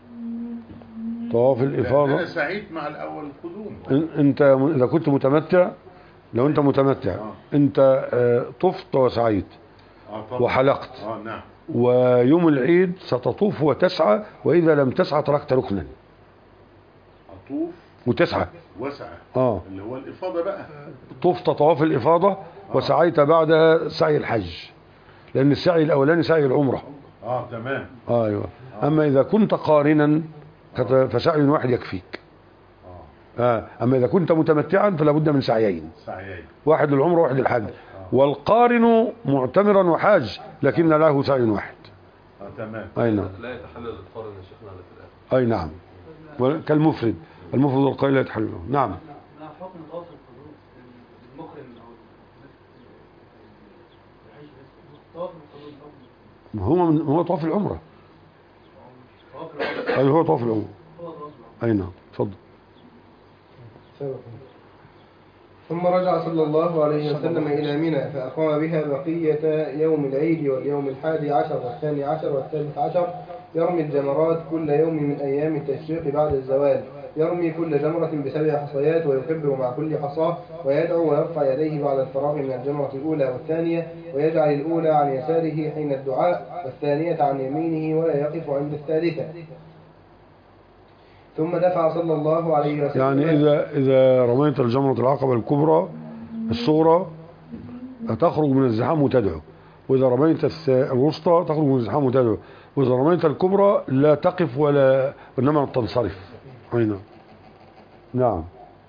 طواف الافاضه انا سعيت مع الاول القدوم. انت اذا كنت متمتع، لو انت متمتع آه. انت آه طفت وسعيت آه وحلقت اه نعم، ويوم العيد ستطوف وتسعى، واذا لم تسعى تركت ركنا. اطوف وتسعى وسعى اه اللي هو الافاضه بقى. طفت طواف الافاضه آه. وسعيت بعدها سعي الحج، لان السعي الاولاني سعي العمره. اه تمام. آه ايوه آه. اما اذا كنت قارنا آه. فسعي واحد يكفيك. اه آه. اما اذا كنت متمتعا فلا بد من سعيين، سعيين، واحد للعمره وواحد للحج. آه. والقارن معتمرا وحاج لكن له سعي واحد. اه تمام. اي نعم. لا يتحلل القارن يا شيخنا على في الاخر. اي نعم، كالمفرد، المفرد والقارن لا يتحلل. نعم. ما حكم طواف القدوم المقرن او طواف القدوم؟ هو من هو طواف العمره. طواف العمره. اي هو طواف العمره. هو طواف العمره. اي نعم، اتفضل. ثم رجع صلى الله عليه وسلم إلى منى فأقام بها بقية يوم العيد واليوم الحادي عشر والثاني عشر والثالث عشر، يرمي الجمرات كل يوم من أيام التشريق بعد الزوال، يرمي كل جمرة بسبع حصيات ويكبر مع كل حصاة ويدعو ويرفع يديه بعد الفراغ من الجمرة الأولى والثانية، ويجعل الأولى عن يساره حين الدعاء والثانية عن يمينه ولا يقف عند الثالثة. ثم دفع صلى الله عليه وسلم. يعني إذا إذا رميت الجمرة العقبة الكبرى الصغرى تخرج من الزحام وتدعو، وإذا رميت الوسطى تخرج من الزحام وتدعو، وإذا رميت الكبرى لا تقف ولا إنما تنصرف. أين؟ نعم.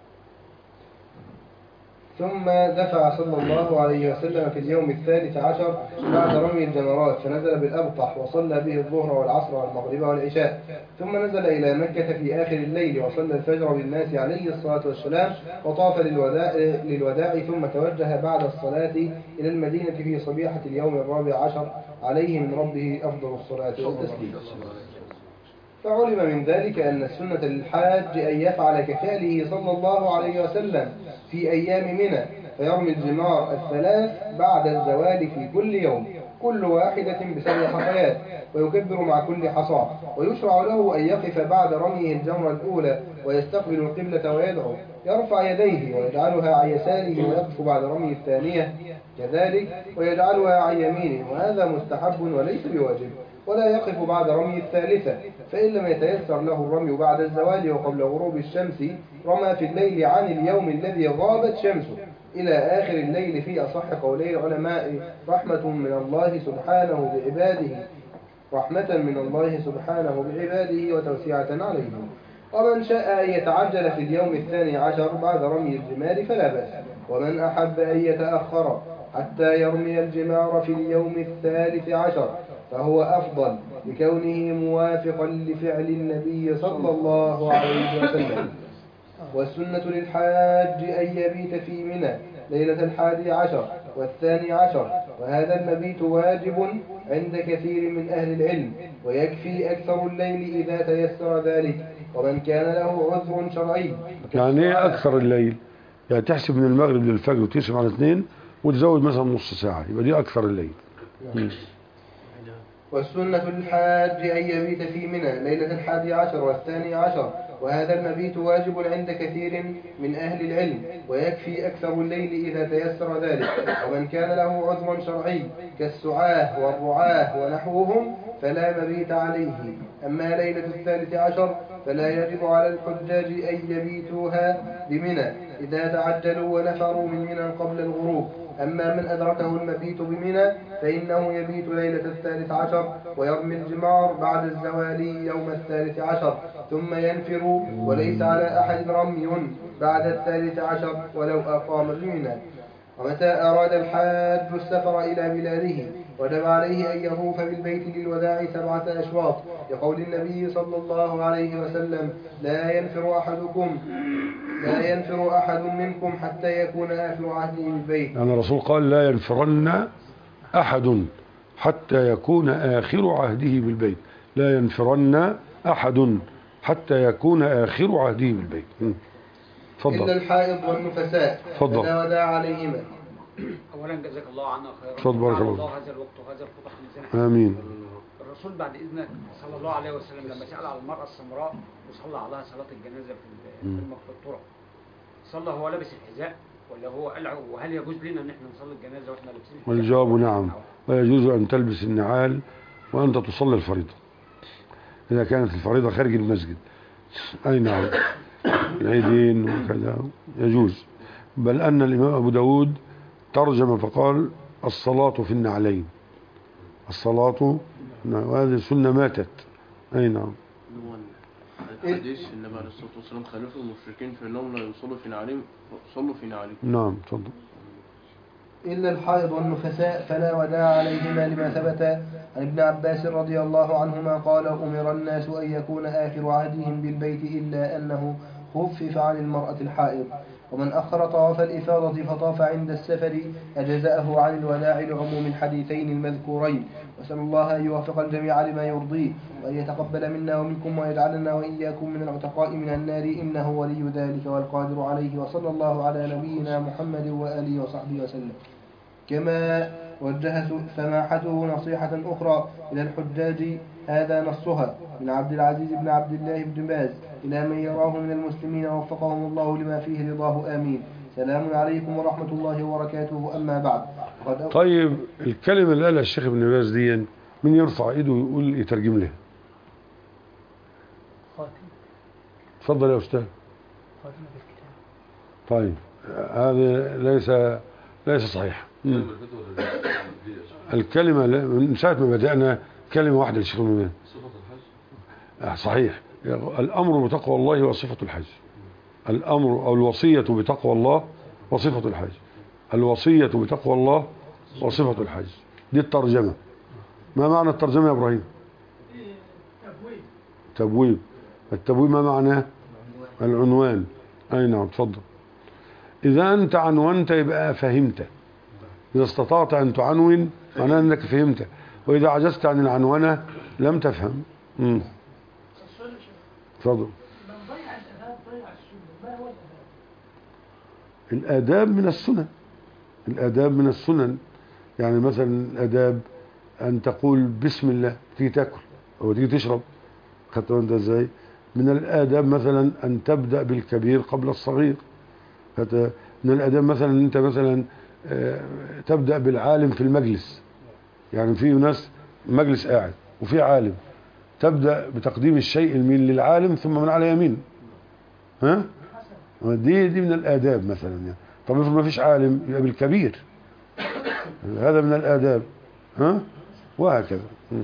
ثم دفع صلى الله عليه وسلم في اليوم الثالث عشر بعد رمي الجمرات فنزل بالأبطح وصلى به الظهر والعصر والمغرب والعشاء، ثم نزل إلى مكة في آخر الليل وصلى الفجر بالناس عليه الصلاة والسلام وطاف للوداع, للوداع ثم توجه بعد الصلاة إلى المدينة في صبيحة اليوم الرابع عشر عليه من ربه أفضل الصلاة والتسليم. فعلم من ذلك أن السنة للحاج أن يفعل كفعله صلى الله عليه وسلم في أيام منى، فيرمي الجمار الثلاث بعد الزوال في كل يوم كل واحدة بسبع حصيات ويكبر مع كل حصاة، ويشرع له أن يقف بعد رميه الجمرة الأولى ويستقبل القبلة ويدعو، يرفع يديه ويجعلها عن يساره ويقف بعد رمي الثانية كذلك ويجعلها عن يمينه، وهذا مستحب وليس بواجب، ولا يقف بعد رمي الثالثة، فإن لم يتيسر له الرمي بعد الزوال وقبل غروب الشمس رمى في الليل عن اليوم الذي غابت شمسه إلى آخر الليل في أصح قولي العلماء، رحمة من الله سبحانه بعباده رحمة من الله سبحانه بعباده وتوسعة عليهم. ومن شاء أن يتعجل في اليوم الثاني عشر بعد رمي الجمار فلا بأس، ومن أحب أن يتأخر حتى يرمي الجمار في اليوم الثالث عشر فهو أفضل لكونه موافقا لفعل النبي صلى الله عليه وسلم. والسنة للحاج أن يبيت في منى ليلة الحادي عشر والثاني عشر، وهذا المبيت واجب عند كثير من أهل العلم، ويكفي أكثر الليل إذا تيسر ذلك، ومن كان له عذر شرعي. يعني ايه أكثر الليل؟ يعني تحسب من المغرب للفجر وتقسم على اثنين وتزود مثلا نص ساعة، يبقى دي أكثر الليل. والسنة للحاج أن يبيت في منى ليلة الحادي عشر والثاني عشر، وهذا المبيت واجب عند كثير من أهل العلم، ويكفي أكثر الليل إذا تيسر ذلك، ومن كان له عذر شرعي كالسعاه والرعاه ونحوهم فلا مبيت عليه. أما ليلة الثالث عشر فلا يجب على الحجاج أن يبيتوها بمنى إذا تعجلوا ونفروا من منى قبل الغروب. أما من أدركه المبيت بمنى فإنه يبيت ليلة الثالث عشر ويرمي الجمار بعد الزوال يوم الثالث عشر ثم ينفر، وليس على أحد رمي بعد الثالث عشر ولو أقام بمنى. ومتى أراد الحاج السفر إلى بلاده وجب عليه أن يطوف بالبيت للوداع سبعة أشواط، لقول النبي صلى الله عليه وسلم: لا ينفر أحدكم لا ينفر أحد منكم حتى يكون آخر عهده بالبيت. يعني الرسول قال: لا ينفرن أحد حتى يكون آخر عهده بالبيت. لا ينفرن أحد حتى يكون آخر عهده بالبيت. إلا الحائض والنفساء فلا وداع عليهما. اولا جزاك الله عنا خيرا. اتفضل بارك الله. الله هذا الوقت وهذا الفتح من سنه. امين. الرسول بعد اذنك صلى الله عليه وسلم لما سال على المراه السمراء وصلى عليها صلاه الجنازه في المغ- في الطرق، صلى هو لابس الحذاء ولا هو قلع؟ وهل يجوز لنا ان احنا نصلي الجنازه واحنا لابسين الحذاء؟ والجواب نعم، ويجوز أن تلبس النعال وأنت تصلي الفريضة إذا كانت الفريضة خارج المسجد. أي نعم، العيدين وكذا يجوز. بل أن الإمام أبو داود ترجم فقال الصلاة في النعلين، الصلاة، وهذه السنة ماتت. أي نعم. الحديث النبي عليه الصلاة والسلام خالفوا المشركين في أنهم لا يصلوا في نعالهم، صلوا في نعالهم. نعم تفضل. إلا الحائض والنفساء فلا وداع عليهما لما ثبت عن ابن عباس رضي الله عنهما قال أمر الناس أن يكون آخر عهدهم بالبيت إلا أنه خفف عن المرأة الحائض، ومن أخر طواف الإفاضة فطاف عند السفر أجزأه عن الوداع لعموم الحديثين المذكورين. وسأل الله أن يوفق الجميع لما يرضيه وأن يتقبل منا ومنكم ويجعلنا وإياكم من العتقاء من النار، إنه ولي ذلك والقادر عليه. وصلى الله على نبينا محمد وآله وصحبه وسلم. كما وجه سماحته نصيحة أخرى إلى الحجاج هذا نصها من عبد العزيز بن عبد الله بن باز إلى من يراه من المسلمين وفقهم الله لما فيه رضاه آمين. سلام عليكم ورحمة الله وبركاته. أما بعد. طيب الكلمة اللي قالها الشيخ ابن باز دي من يرفع ايده ويقول يترجم لها؟ تفضل يا أستاذ. طيب هذا ليس ليس صحيح. مم. الكلمة من ساعة ما بدأنا كلمة واحدة للشيخ ابن باز. صحيح. الأمر بتقوى الله وصفة الحج. الأمر أو الوصية بتقوى الله وصفة الحج. الوصية بتقوى الله وصفة الحج. دي الترجمة. ما معنى الترجمة يا إبراهيم؟ تبويب. التبويب ما معناه؟ العنوان. أي نعم تفضل. إذا أنت عنونت يبقى فهمت. إذا استطعت أن تعنون معناه أنك فهمت، وإذا عجزت عن العنونة لم تفهم. امم تفضل. الآداب من السنن. الآداب من السنن، يعني مثلا الآداب أن تقول بسم الله تيجي تاكل أو تيجي تشرب. خدت أنت إزاي؟ من الآداب مثلا أن تبدأ بالكبير قبل الصغير. من الآداب مثلا أن أنت مثلا تبدأ بالعالم في المجلس، يعني في ناس مجلس قاعد وفي عالم، تبدأ بتقديم الشيء المين للعالم ثم من على يمين. ها؟ دي دي من الآداب مثلا يعني. طب افرض ما فيش عالم يبقى بالكبير، هذا من الآداب. ها؟ وهكذا.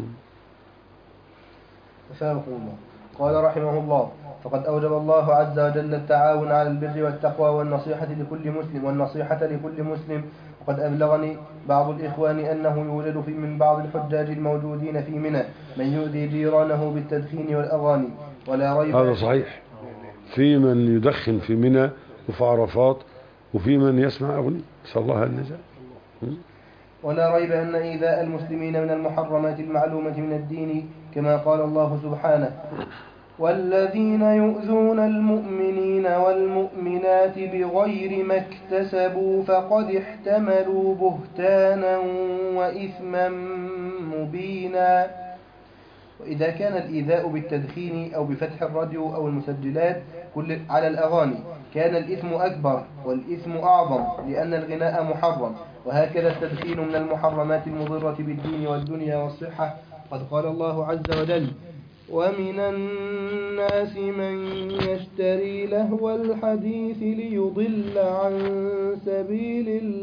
أفاكم الله. قال رحمه الله: فقد أوجب الله عز وجل التعاون على البر والتقوى والنصيحة لكل مسلم والنصيحة لكل مسلم. وقد أبلغني بعض الإخوان أنه يوجد في من بعض الحجاج الموجودين في منى من يؤذي جيرانه بالتدخين والأغاني، ولا ريب. هذا صحيح. في من يدخن في منى وفي عرفات، وفي من يسمع أغنية. نسأل الله النجاة. ولا ريب أن إيذاء المسلمين من المحرمات المعلومة من الدين، كما قال الله سبحانه: والذين يؤذون المؤمنين والمؤمنات بغير ما اكتسبوا فقد احتملوا بهتانا وإثما مبينا. وإذا كان الإيذاء بالتدخين أو بفتح الراديو أو المسجلات كل على الأغاني كان الإثم أكبر والإثم أعظم، لأن الغناء محرم. وهكذا التدخين من المحرمات المضرة بالدين والدنيا والصحة. قد قال الله عز وجل: ومن الناس من يشتري لهو الحديث ليضل عن سبيل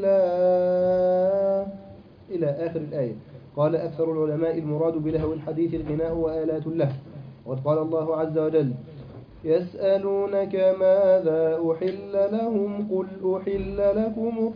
الله، إلى آخر الآية. قال أكثر العلماء المراد بلهو الحديث الغناء وآلات اللهو. وقد قال الله عز وجل: يسألونك ماذا أحل لهم قل أحل لكم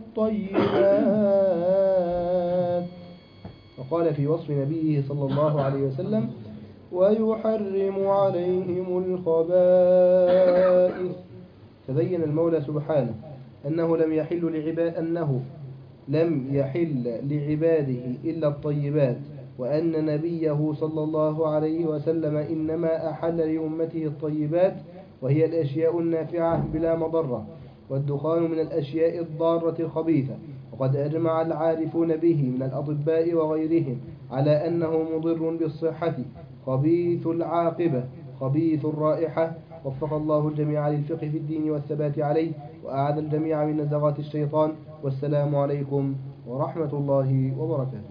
الطيبات. وقال في وصف نبيه صلى الله عليه وسلم: ويحرم عليهم الخبائث. فبين المولى سبحانه أنه لم يحل لعباد أنه لم يحل لعباده إلا الطيبات، وأن نبيه صلى الله عليه وسلم إنما أحل لأمته الطيبات، وهي الأشياء النافعة بلا مضرة، والدخان من الأشياء الضارة الخبيثة. وقد أجمع العارفون به من الأطباء وغيرهم على أنه مضر بالصحة، خبيث العاقبة، خبيث الرائحة. وفق الله الجميع للفقه في الدين والثبات عليه، وأعاد الجميع من نزغات الشيطان. والسلام عليكم ورحمة الله وبركاته.